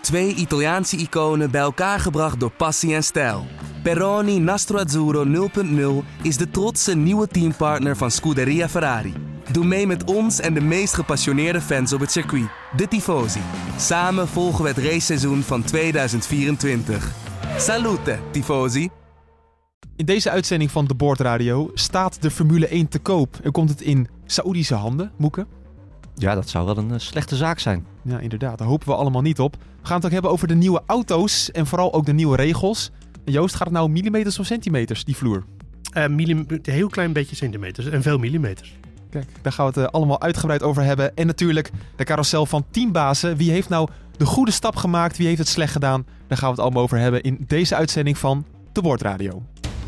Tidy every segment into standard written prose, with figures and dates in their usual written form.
Twee Italiaanse iconen bij elkaar gebracht door passie en stijl. Peroni Nastro Azzurro 0.0 is de trotse nieuwe teampartner van Scuderia Ferrari. Doe mee met ons en de meest gepassioneerde fans op het circuit, de Tifosi. Samen volgen we het raceseizoen van 2024. Salute, Tifosi! In deze uitzending van De Board Radio staat de Formule 1 te koop. En komt het in Saoedische handen, Moeke? Ja, dat zou wel een slechte zaak zijn. Ja, inderdaad. Daar hopen we allemaal niet op. We gaan het ook hebben over de nieuwe auto's en vooral ook de nieuwe regels. En Joost, gaat het nou millimeters of centimeters, die vloer? Een heel klein beetje centimeters en veel millimeters. Kijk, daar gaan we het allemaal uitgebreid over hebben. En natuurlijk de carousel van teambazen. Wie heeft nou de goede stap gemaakt? Wie heeft het slecht gedaan? Daar gaan we het allemaal over hebben in deze uitzending van De Board Radio.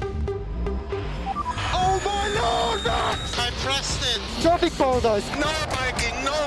Traffic paradise. No braking, no.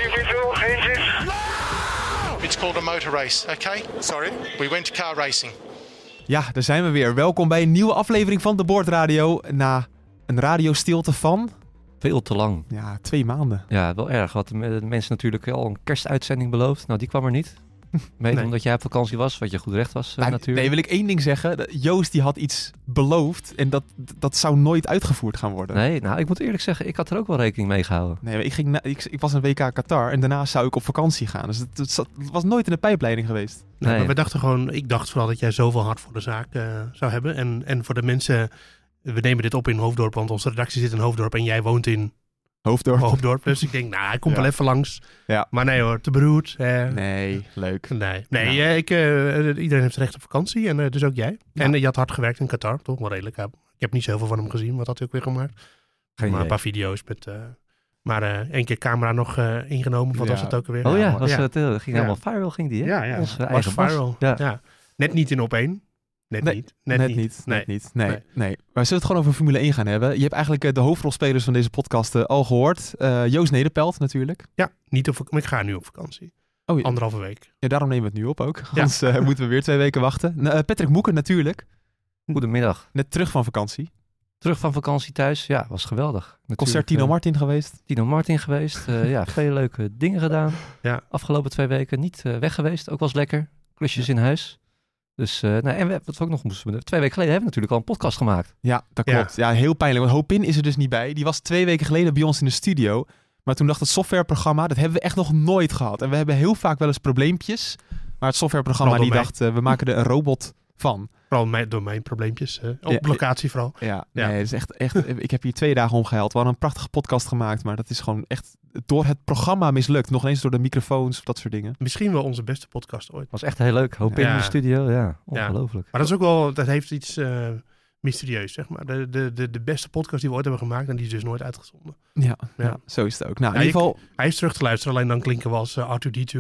It's called a motor race, okay? Sorry? We went to car racing. Ja, daar zijn we weer. Welkom bij een nieuwe aflevering van De Board Radio. Na een radiostilte van... Veel te lang. Ja, 2 maanden. Ja, wel erg. Wat de mensen natuurlijk al een kerstuitzending beloofd. Nou, die kwam er niet. Mede omdat jij op vakantie was, wat je goed recht was natuurlijk. Nee, wil ik één ding zeggen. Joost die had iets beloofd en dat zou nooit uitgevoerd gaan worden. Nee, nou ik moet eerlijk zeggen, ik had er ook wel rekening mee gehouden. Nee, ik was een WK Qatar en daarna zou ik op vakantie gaan. Dus het was nooit in de pijpleiding geweest. Nee, maar we dachten gewoon, ik dacht vooral dat jij zoveel hart voor de zaak zou hebben. En voor de mensen, we nemen dit op in Hoofddorp, want onze redactie zit in Hoofddorp en jij woont in... Hoofddorp. Dus ik denk, hij komt wel even langs. Ja. Maar nee hoor, te beroerd. Nee, leuk. Nee, iedereen heeft recht op vakantie en dus ook jij. Ja. En je had hard gewerkt in Qatar, toch? Wel redelijk. Ik heb niet zoveel van hem gezien. Wat had hij ook weer gemaakt? Maar een paar video's met... maar 1 keer camera nog ingenomen. Wat was het ook alweer? Oh ja, het ging helemaal viral, ging die, hè? Ja, onze was viral. Ja. Net niet in op 1. Net niet. Nee. Maar zullen we het gewoon over Formule 1 gaan hebben? Je hebt eigenlijk de hoofdrolspelers van deze podcast al gehoord. Joost Nederpelt natuurlijk. Ja, maar ik ga nu op vakantie. Oh, ja. 1,5 week. Ja, daarom nemen we het nu op ook. Anders moeten we weer 2 weken wachten. Patrick Moeken natuurlijk. Goedemiddag. Net terug van vakantie. Terug van vakantie thuis. Ja, was geweldig. Natuurlijk, concert Tino Martin geweest. Veel leuke dingen gedaan. Ja. Afgelopen 2 weken niet weg geweest. Ook was lekker. Klusjes in huis. Dus, en wat we ook nog moesten doen. 2 weken geleden hebben we natuurlijk al een podcast gemaakt. Ja, dat klopt. Ja, heel pijnlijk. Want Hopin is er dus niet bij. Die was 2 weken geleden bij ons in de studio. Maar toen dacht het softwareprogramma, dat hebben we echt nog nooit gehad. En we hebben heel vaak wel eens probleempjes. Maar het softwareprogramma die dacht, we maken er een robot van. Vooral door mijn probleempjes. Op locatie vooral. Ja. Nee, het is echt. Ik heb hier 2 dagen omgehuild. We hadden een prachtige podcast gemaakt. Maar dat is gewoon echt door het programma mislukt. Nog eens door de microfoons of dat soort dingen. Misschien wel onze beste podcast ooit. Was echt heel leuk. Hoop in de studio. Ja, ongelooflijk. Maar dat is ook wel, dat heeft iets mysterieus, zeg maar. De beste podcast die we ooit hebben gemaakt en die is dus nooit uitgezonden. Ja, zo is het ook. Nou, in ieder geval... Hij is terug te luisteren, alleen dan klinken we als R2-D2.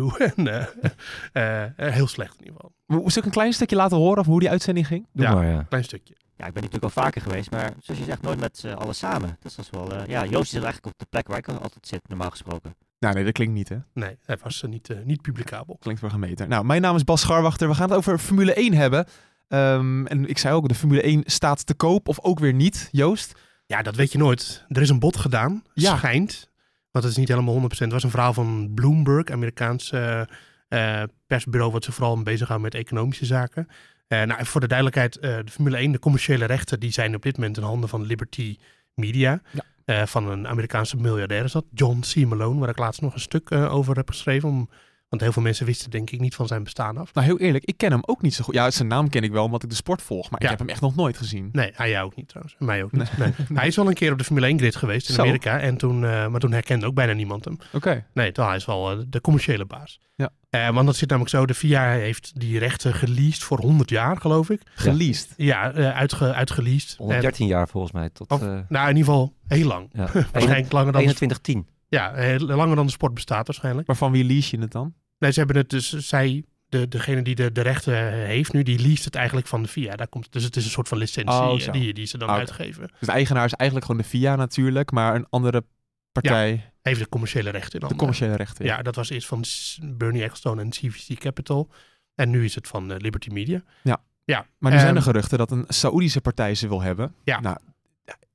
Heel slecht in ieder geval. Zal ik een klein stukje laten horen over hoe die uitzending ging? Doe maar, een klein stukje. Ja, ik ben natuurlijk al vaker geweest, maar zoals je zegt, nooit met alles samen. Dus dat is wel... Joost zit eigenlijk op de plek waar ik altijd zit, normaal gesproken. Nou, nee, dat klinkt niet, hè? Nee, hij was niet publicabel. Klinkt voor gemeten. Nou, mijn naam is Bas Scharwachter. We gaan het over Formule 1 hebben. En ik zei ook, de Formule 1 staat te koop of ook weer niet. Joost? Ja, dat weet je nooit. Er is een bod gedaan, schijnt. Want het is niet helemaal 100%. Het was een verhaal van Bloomberg, Amerikaans persbureau, wat ze vooral bezighouden met economische zaken. Voor de duidelijkheid, de Formule 1, de commerciële rechten, die zijn op dit moment in handen van Liberty Media. Ja. Van een Amerikaanse miljardair is dat, John C. Malone, waar ik laatst nog een stuk over heb geschreven. Want heel veel mensen wisten denk ik niet van zijn bestaan af. Nou, heel eerlijk, ik ken hem ook niet zo goed. Ja, zijn naam ken ik wel omdat ik de sport volg. Maar ik heb hem echt nog nooit gezien. Nee, jij ook niet trouwens. En mij ook niet. Nee. Hij is wel een keer op de Formule 1 grid geweest in Amerika. En maar toen herkende ook bijna niemand hem. Oké. Nee, hij is wel de commerciële baas. Ja. Want dat zit namelijk zo. De FIA heeft die rechten geleased voor 100 jaar, geloof ik. Geleased? Ja, uitgeleased. 113 jaar volgens mij. Nou, in ieder geval heel lang. Ja. Waarschijnlijk langer dan... 2110. Ja, langer dan de sport bestaat waarschijnlijk. Maar van wie lease je het dan? Nee, ze hebben het dus, degene die de rechten heeft nu, die leest het eigenlijk van de FIA. Dus het is een soort van licentie die ze dan uitgeven. Dus de eigenaar is eigenlijk gewoon de FIA natuurlijk, maar een andere partij... heeft de commerciële rechten in. De commerciële rechten, ja. Dat was eerst van Bernie Ecclestone en CVC Capital. En nu is het van Liberty Media. Ja. Maar nu zijn er geruchten dat een Saoedische partij ze wil hebben. Ja. Nou,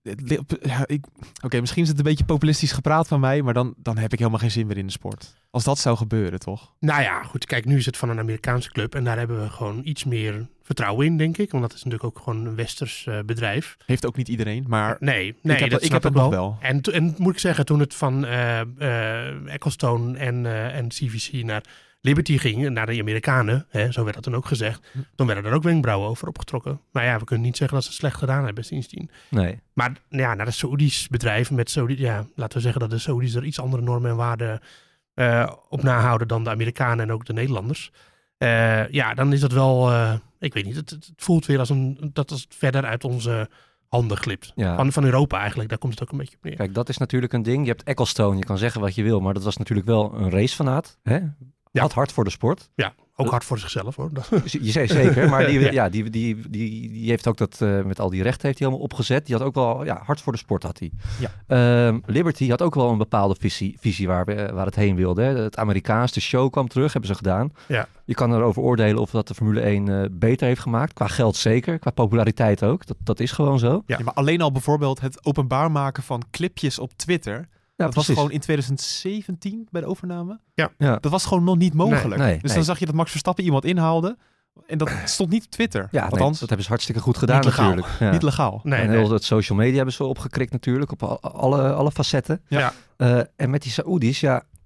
Oké, misschien is het een beetje populistisch gepraat van mij, maar dan heb ik helemaal geen zin meer in de sport. Als dat zou gebeuren, toch? Nou ja, goed. Kijk, nu is het van een Amerikaanse club en daar hebben we gewoon iets meer vertrouwen in, denk ik. Want dat is natuurlijk ook gewoon een westers bedrijf. Heeft ook niet iedereen, maar nee, ik heb het nog wel. En moet ik zeggen, toen het van Ecclestone en CVC naar Liberty ging, naar de Amerikanen, zo werd dat dan ook gezegd, dan werden er ook wenkbrauwen over opgetrokken. Maar ja, we kunnen niet zeggen dat ze het slecht gedaan hebben sindsdien. Nee. Maar ja, naar de Saoedisch bedrijf met laten we zeggen dat de Saoedi's er iets andere normen en waarden op nahouden dan de Amerikanen en ook de Nederlanders. Dan is dat wel, ik weet niet, het voelt weer dat het verder uit onze handen glipt. Ja. Van Europa eigenlijk, daar komt het ook een beetje op neer. Kijk, dat is natuurlijk een ding. Je hebt Ecclestone, je kan zeggen wat je wil, maar dat was natuurlijk wel een racefanaat. Hè? Had hard voor de sport. Ja, ook hard voor zichzelf hoor. Je zei zeker, maar die heeft ook dat met al die rechten heeft hij allemaal opgezet. Die had ook wel hard voor de sport had hij. Ja. Liberty had ook wel een bepaalde visie waar het heen wilde. Hè. Het Amerikaans, de show kwam terug, hebben ze gedaan. Ja. Je kan erover oordelen of dat de Formule 1 beter heeft gemaakt. Qua geld zeker, qua populariteit ook. Dat is gewoon zo. Ja, maar alleen al bijvoorbeeld het openbaar maken van clipjes op Twitter. Ja, dat was gewoon in 2017 bij de overname. Ja. Dat was gewoon nog niet mogelijk. Nee. Dan zag je dat Max Verstappen iemand inhaalde. En dat stond niet op Twitter. Ja, althans, dat hebben ze hartstikke goed gedaan natuurlijk. Ja. Niet legaal. En heel het social media hebben ze opgekrikt natuurlijk. Op alle facetten. Ja. En met die Saoedi's,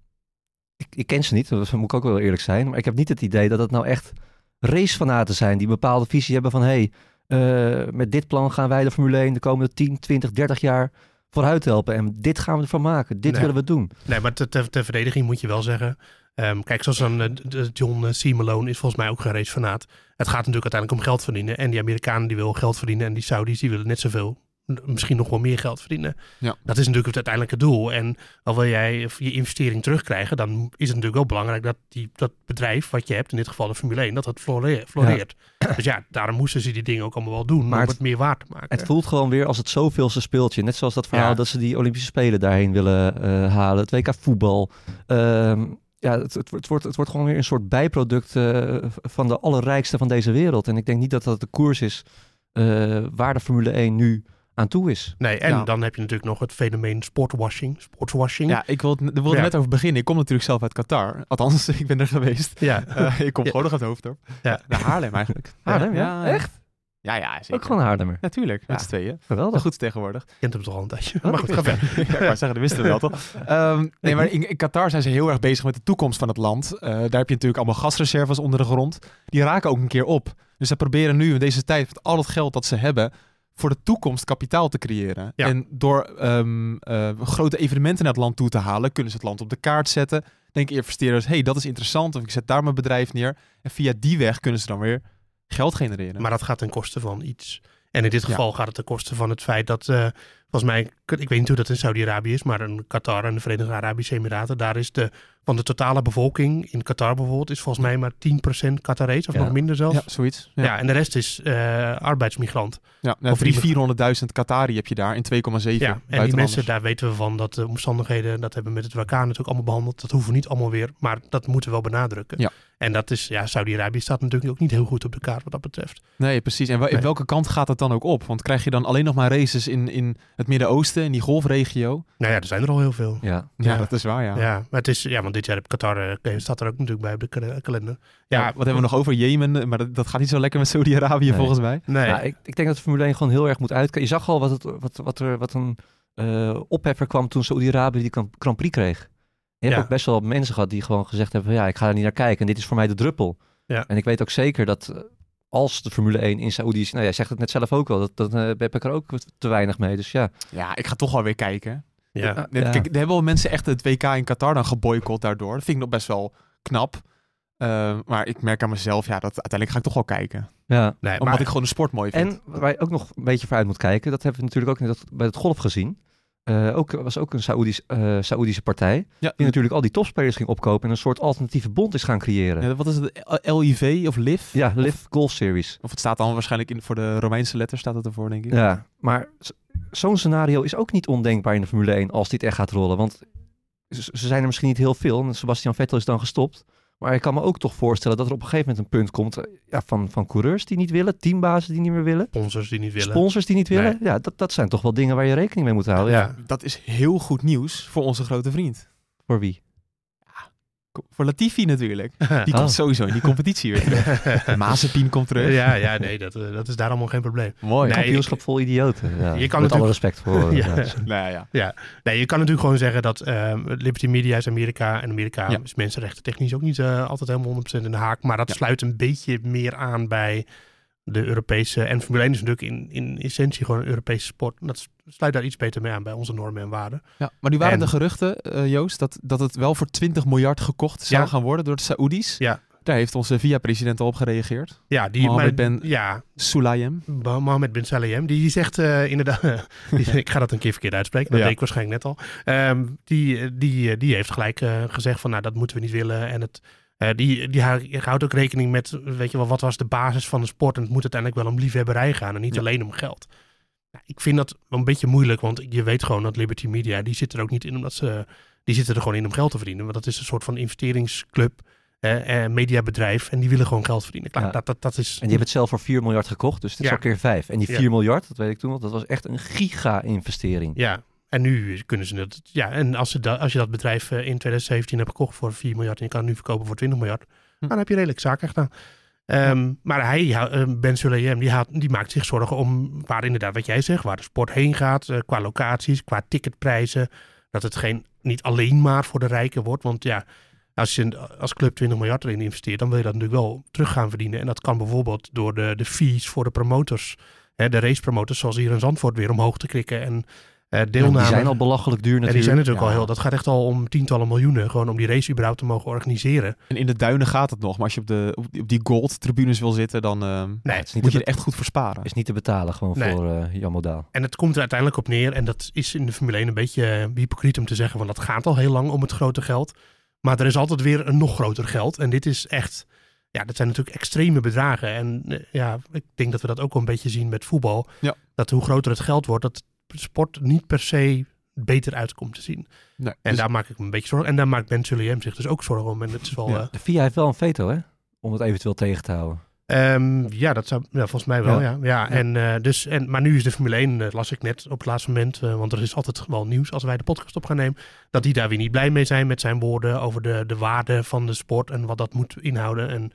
ik ken ze niet. Dat moet ik ook wel eerlijk zijn. Maar ik heb niet het idee dat het nou echt racefanaten zijn. Die een bepaalde visie hebben van met dit plan gaan wij de Formule 1 de komende 10, 20, 30 jaar vooruit helpen. En dit gaan we ervan maken. Dit willen we doen. Nee, maar ter verdediging moet je wel zeggen. Kijk, zoals dan John C. Malone is volgens mij ook geen racefanaat. Het gaat natuurlijk uiteindelijk om geld verdienen. En die Amerikanen die willen geld verdienen. En die Saudis die willen net zoveel. Misschien nog wel meer geld verdienen. Ja. Dat is natuurlijk het uiteindelijke doel. En al wil jij je investering terugkrijgen, dan is het natuurlijk wel belangrijk dat bedrijf wat je hebt, in dit geval de Formule 1, dat floreert. Ja. Dus daarom moesten ze die dingen ook allemaal wel doen, maar om het meer waard te maken. Het voelt gewoon weer als het zoveelste speeltje. Net zoals dat verhaal dat ze die Olympische Spelen daarheen willen halen. Het WK voetbal. Het wordt gewoon weer een soort bijproduct van de allerrijkste van deze wereld. En ik denk niet dat dat de koers is waar de Formule 1 nu aan toe is. Nee, en dan heb je natuurlijk nog het fenomeen sportswashing. Ja, ik wilde net over beginnen. Ik kom natuurlijk zelf uit Qatar. Althans, ik ben er geweest. Ja. Ik kom gewoon nog uit Hoofddorp. Ja. Naar Haarlem eigenlijk. Haarlem, ja? Echt? Ja, zeker. Ook gewoon Haarlemmer. Natuurlijk, met z'n tweeën. Geweldig. Goed tegenwoordig. Je kent hem toch al een tijdje. Maar goed, ga verder. Ik wou zeggen, dat wisten we wel, toch? Nee, maar in Qatar zijn ze heel erg bezig met de toekomst van het land. Daar heb je natuurlijk allemaal gasreserves onder de grond. Die raken ook een keer op. Dus ze proberen nu in deze tijd met al het geld dat ze hebben voor de toekomst kapitaal te creëren. Ja. En door grote evenementen naar het land toe te halen, kunnen ze het land op de kaart zetten. Denken investeerders, dat is interessant, of ik zet daar mijn bedrijf neer. En via die weg kunnen ze dan weer geld genereren. Maar dat gaat ten koste van iets. En in dit geval gaat het ten koste van het feit dat, volgens mij, ik weet niet hoe dat in Saudi-Arabië is, maar in Qatar en de Verenigde Arabische Emiraten, daar is van de totale bevolking, in Qatar bijvoorbeeld, is volgens mij maar 10% Qatarees, of nog minder zelfs. Ja, zoiets. Ja, en de rest is arbeidsmigrant. Ja, of 400.000 Qatari heb je daar in 2,7. Ja, en die mensen, daar weten we van dat de omstandigheden, dat hebben we met het WK natuurlijk allemaal behandeld. Dat hoeven we niet allemaal weer, maar dat moeten we wel benadrukken. Ja. En dat is, Saudi-Arabië staat natuurlijk ook niet heel goed op de kaart wat dat betreft. Nee, precies. En welke kant gaat het dan ook op? Want krijg je dan alleen nog maar races in het Midden-Oosten, in die golfregio? Nou ja, er zijn er al heel veel. Ja, dat is waar, ja. Maar het is, want dit jaar heb Qatar, staat er ook natuurlijk bij op de kalender. Ja, wat hebben we nog over? Jemen, maar dat gaat niet zo lekker met Saudi-Arabië volgens mij. Nee. Ja, ik denk dat de Formule 1 gewoon heel erg moet uitkijken. Je zag al wat een opheffer kwam toen Saudi-Arabië die Grand Prix kreeg. Je hebt ook best wel mensen gehad die gewoon gezegd hebben, ik ga er niet naar kijken en dit is voor mij de druppel. Ja. En ik weet ook zeker dat als de Formule 1 in Saoedi is, jij zegt het net zelf ook wel, dan heb ik er ook te weinig mee. Dus ja. Ja, ik ga toch wel weer kijken. Ja. Kijk, er hebben wel mensen echt het WK in Qatar dan geboycott daardoor. Dat vind ik nog best wel knap. Maar ik merk aan mezelf, dat uiteindelijk ga ik toch wel kijken. Ja. Nee, omdat ik gewoon de sport mooi vind. En waar je ook nog een beetje vooruit moet kijken, dat hebben we natuurlijk ook bij het golf gezien. Was ook een Saoedische partij. Ja. Die natuurlijk al die topspelers ging opkopen en een soort alternatieve bond is gaan creëren. Ja, wat is het? LIV of LIV? Ja, LIV Golf Series. Of het staat dan waarschijnlijk voor de Romeinse letters staat het ervoor, denk ik. Ja, maar zo'n scenario is ook niet ondenkbaar in de Formule 1 als dit echt gaat rollen. Want ze zijn er misschien niet heel veel. Sebastian Vettel is dan gestopt. Maar ik kan me ook toch voorstellen dat er op een gegeven moment een punt komt van coureurs die niet willen, teambazen die niet meer willen. Sponsors die niet willen. Sponsors die niet willen. Nee. Ja, dat zijn toch wel dingen waar je rekening mee moet houden. Ja. Dat is heel goed nieuws voor onze grote vriend. Voor wie? Voor Latifi natuurlijk. Die komt sowieso in die competitie weer. Mazepin komt terug. Ja, nee, dat is daar allemaal geen probleem. Mooi. Nee, kampioenschap vol idioten. Ja, je kan met alle respect voor. Nee, je kan natuurlijk gewoon zeggen dat Liberty Media is Amerika. En Amerika is mensenrechten technisch ook niet altijd helemaal 100% in de haak. Maar dat sluit een beetje meer aan bij de Europese... En Formule 1 is natuurlijk in essentie gewoon een Europese sport. Dat sluit daar iets beter mee aan bij onze normen en waarden. Ja, maar nu waren de geruchten, Joost, dat het wel voor 20 miljard gekocht zou gaan worden door de Saoedi's. Ja. Daar heeft onze VIA-president al op gereageerd. Ja, Mohammed bin Sulayem. Die zegt inderdaad... ik ga dat een keer verkeerd uitspreken. Dat deed ik waarschijnlijk net al. Die heeft gelijk gezegd van... Nou, dat moeten we niet willen. En die houdt ook rekening met... Weet je wel, wat was de basis van de sport? En het moet uiteindelijk wel om liefhebberij gaan. En niet alleen om geld. Nou, ik vind dat wel een beetje moeilijk. Want je weet gewoon dat Liberty Media... Die zit er ook niet in omdat ze... Die zitten er gewoon in om geld te verdienen. Want dat is een soort van investeringsclub... mediabedrijf en die willen gewoon geld verdienen. Klaar, dat is... En die hebben het zelf voor 4 miljard gekocht, dus het is al keer 5. En die 4 miljard, dat weet ik toen al, dat was echt een giga-investering. Ja, en nu kunnen ze het... Ja, en als je dat bedrijf in 2017 hebt gekocht voor 4 miljard en je kan het nu verkopen voor 20 miljard, dan heb je redelijk zaken gedaan. Maar Ben Sulayem, die maakt zich zorgen om waar inderdaad wat jij zegt, waar de sport heen gaat, qua locaties, qua ticketprijzen, dat het niet alleen maar voor de rijken wordt, want ja, als je als club 20 miljard erin investeert, dan wil je dat natuurlijk wel terug gaan verdienen. En dat kan bijvoorbeeld door de fees voor de promotors, de racepromotors, zoals hier in Zandvoort, weer omhoog te klikken. En deelname. Die zijn al belachelijk duur natuurlijk. En die zijn natuurlijk al heel. Dat gaat echt al om tientallen miljoenen, gewoon om die race überhaupt te mogen organiseren. En in de duinen gaat het nog, maar als je op die gold-tribunes wil zitten, dan moet je er echt goed voor sparen. Is niet te betalen gewoon voor Jan Modaal. En het komt er uiteindelijk op neer, en dat is in de Formule 1 een beetje hypocriet om te zeggen, want dat gaat al heel lang om het grote geld. Maar er is altijd weer een nog groter geld. En dit is echt... Ja, dat zijn natuurlijk extreme bedragen. En ik denk dat we dat ook wel een beetje zien met voetbal. Ja. Dat hoe groter het geld wordt, dat sport niet per se beter uitkomt te zien. Nee, en daar maak ik me een beetje zorgen. En daar maakt Ben Sulayem zich dus ook zorgen om. En het is wel... De FIA heeft wel een veto, hè? Om het eventueel tegen te houden. Dat zou volgens mij wel, ja. Maar nu is de Formule 1, las ik net op het laatste moment, want er is altijd wel nieuws als wij de podcast op gaan nemen, dat die daar weer niet blij mee zijn met zijn woorden over de waarde van de sport en wat dat moet inhouden.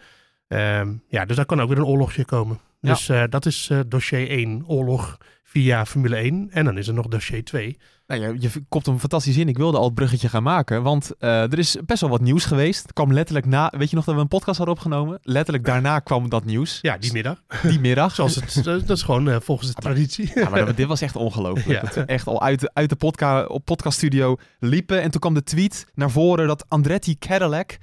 En dus daar kan ook weer een oorlogje komen. Ja. Dus dat is dossier 1, oorlog via Formule 1. En dan is er nog dossier 2. Nou, je kopt hem fantastisch in. Ik wilde al het bruggetje gaan maken. Want er is best wel wat nieuws geweest. Het kwam letterlijk na... Weet je nog dat we een podcast hadden opgenomen? Letterlijk daarna kwam dat nieuws. Ja, die middag. Die middag. Dat is gewoon volgens de traditie. Ja, maar dit was echt ongelooflijk. Ja. Dat we echt al uit de podcaststudio liepen. En toen kwam de tweet naar voren dat Andretti Cadillac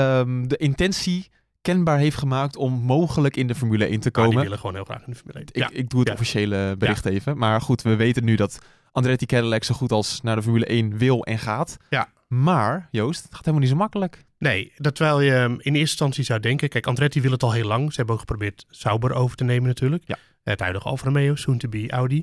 de intentie kenbaar heeft gemaakt om mogelijk in de Formule 1 te komen. Die willen gewoon heel graag in de Formule 1. Ik doe het officiële bericht even. Maar goed, we weten nu dat Andretti Cadillac zo goed als naar de Formule 1 wil en gaat. Ja. Maar, Joost, het gaat helemaal niet zo makkelijk. Nee, terwijl je in eerste instantie zou denken... Kijk, Andretti wil het al heel lang. Ze hebben ook geprobeerd Sauber over te nemen natuurlijk. Ja. Het huidige Alfa Romeo, soon to be Audi.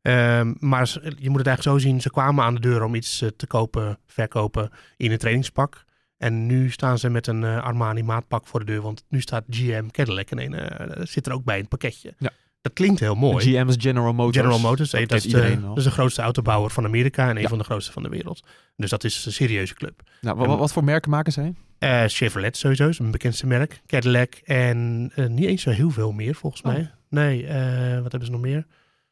Maar je moet het eigenlijk zo zien. Ze kwamen aan de deur om iets te kopen, verkopen in een trainingspak. En nu staan ze met een Armani maatpak voor de deur. Want nu staat GM Cadillac en zit er ook bij in het pakketje. Ja. Dat klinkt heel mooi. GM is General Motors. General Motors, dat is de grootste autobouwer van Amerika en een van de grootste van de wereld. Dus dat is een serieuze club. Nou, wat voor merken maken zij? Chevrolet sowieso, is een bekendste merk. Cadillac en niet eens zo heel veel meer volgens mij. Nee, wat hebben ze nog meer?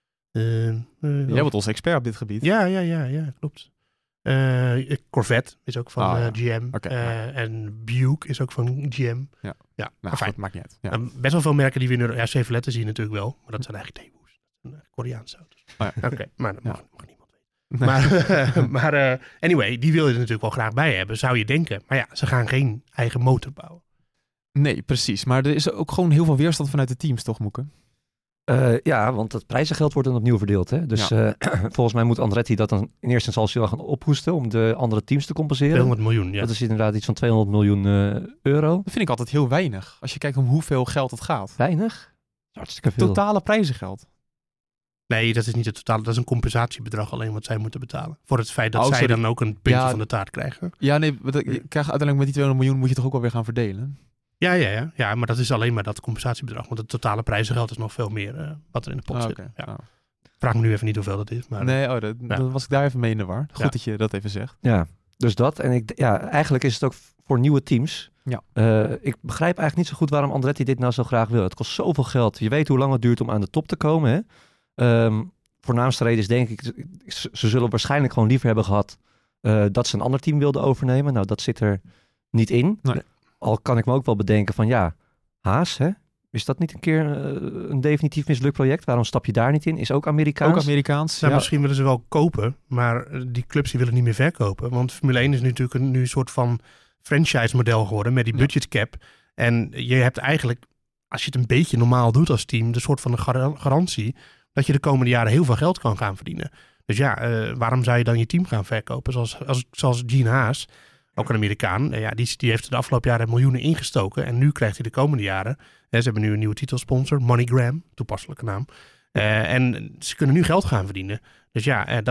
Jij wordt onze expert op dit gebied. Ja, klopt. Corvette is ook van GM. Okay, en Buick is ook van GM. Ja, nou, goed, maakt niet uit. Ja. Best wel veel merken die we nu... Ja, Chevrolet zie je natuurlijk wel. Maar dat zijn eigenlijk Daewoo's. Dat zijn Koreaanse auto's. Oké, maar dat mag niemand weten. Nee. Maar anyway, die wil je er natuurlijk wel graag bij hebben. Zou je denken. Maar ja, ze gaan geen eigen motor bouwen. Nee, precies. Maar er is ook gewoon heel veel weerstand vanuit de teams, toch, Moeke? Ja, want het prijzengeld wordt dan opnieuw verdeeld. Hè? Dus volgens mij moet Andretti dat dan in eerste instantie wel gaan ophoesten om de andere teams te compenseren. 200 miljoen, ja. Dat is inderdaad iets van 200 miljoen euro. Dat vind ik altijd heel weinig. Als je kijkt om hoeveel geld het gaat. Weinig? Hartstikke veel. Totale prijzengeld. Nee, dat is niet het totale. Dat is een compensatiebedrag alleen wat zij moeten betalen. Voor het feit dat zij dan ook een puntje van de taart krijgen. Ja, nee, je krijgt uiteindelijk met die 200 miljoen moet je toch ook wel weer gaan verdelen? Ja, maar dat is alleen maar dat compensatiebedrag. Want het totale prijzengeld is nog veel meer wat er in de pot zit. Okay. Ja. Vraag me nu even niet hoeveel dat is. Maar, nee, dan was ik daar even mee in de war. Goed dat je dat even zegt. Ja, dus dat. En eigenlijk is het ook voor nieuwe teams. Ja. Ik begrijp eigenlijk niet zo goed waarom Andretti dit nou zo graag wil. Het kost zoveel geld. Je weet hoe lang het duurt om aan de top te komen. Hè? Voornaamste reden is denk ik, ze zullen waarschijnlijk gewoon liever hebben gehad dat ze een ander team wilden overnemen. Nou, dat zit er niet in. Nee. Al kan ik me ook wel bedenken van Haas, hè? Is dat niet een keer een definitief mislukt project? Waarom stap je daar niet in? Is ook Amerikaans? Ook Amerikaans, nou, misschien willen ze wel kopen, maar die clubs die willen niet meer verkopen. Want Formule 1 is natuurlijk nu een soort van franchise-model geworden met die budget cap. En je hebt eigenlijk, als je het een beetje normaal doet als team, de soort van een garantie dat je de komende jaren heel veel geld kan gaan verdienen. Dus waarom zou je dan je team gaan verkopen? Zoals Gene Haas, ook een Amerikaan, die heeft de afgelopen jaren miljoenen ingstoken. En nu krijgt hij de komende jaren, ze hebben nu een nieuwe titelsponsor, MoneyGram, toepasselijke naam. En ze kunnen nu geld gaan verdienen. Dus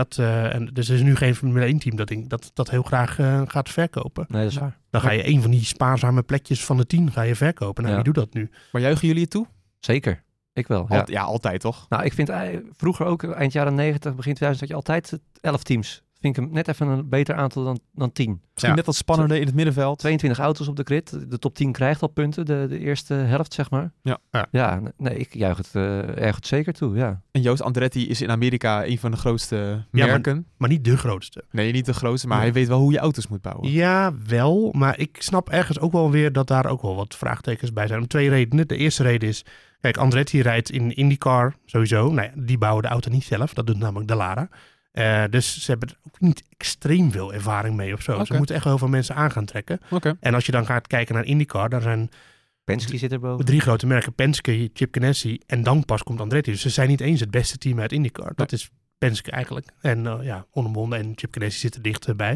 dus er is nu geen Formule 1 team dat heel graag gaat verkopen. Nee, dat is waar. Dan ga je een van die spaarzame plekjes van de 10 ga je verkopen. Nou, wie doet dat nu? Maar juichen jullie het toe? Zeker. Ik wel. Ja, altijd toch? Nou, ik vind vroeger ook, eind jaren 90, begin 2000, had je altijd 11 teams. Vind ik hem net even een beter aantal dan 10. Misschien net wat spannender in het middenveld. 22 auto's op de grid. De top 10 krijgt al punten, de eerste helft, zeg maar. Ja, nee, ik juich het erg zeker toe, ja. En Joost Andretti is in Amerika een van de grootste merken. Maar niet de grootste. Nee, niet de grootste, maar hij weet wel hoe je auto's moet bouwen. Ja, wel. Maar ik snap ergens ook wel weer dat daar ook wel wat vraagtekens bij zijn. Om 2 redenen. De eerste reden is, kijk, Andretti rijdt in IndyCar sowieso. Nou ja, die bouwen de auto niet zelf. Dat doet namelijk Dallara. Dus ze hebben er ook niet extreem veel ervaring mee of zo. Okay. Ze moeten echt wel heel veel mensen aan gaan trekken. Okay. En als je dan gaat kijken naar IndyCar, daar zijn Penske zit erboven. 3 grote merken. Penske, Chip Ganassi en dan pas komt Andretti. Dus ze zijn niet eens het beste team uit IndyCar. Nee. Dat is Penske eigenlijk. En onomwonden en Chip Ganassi zitten dichterbij.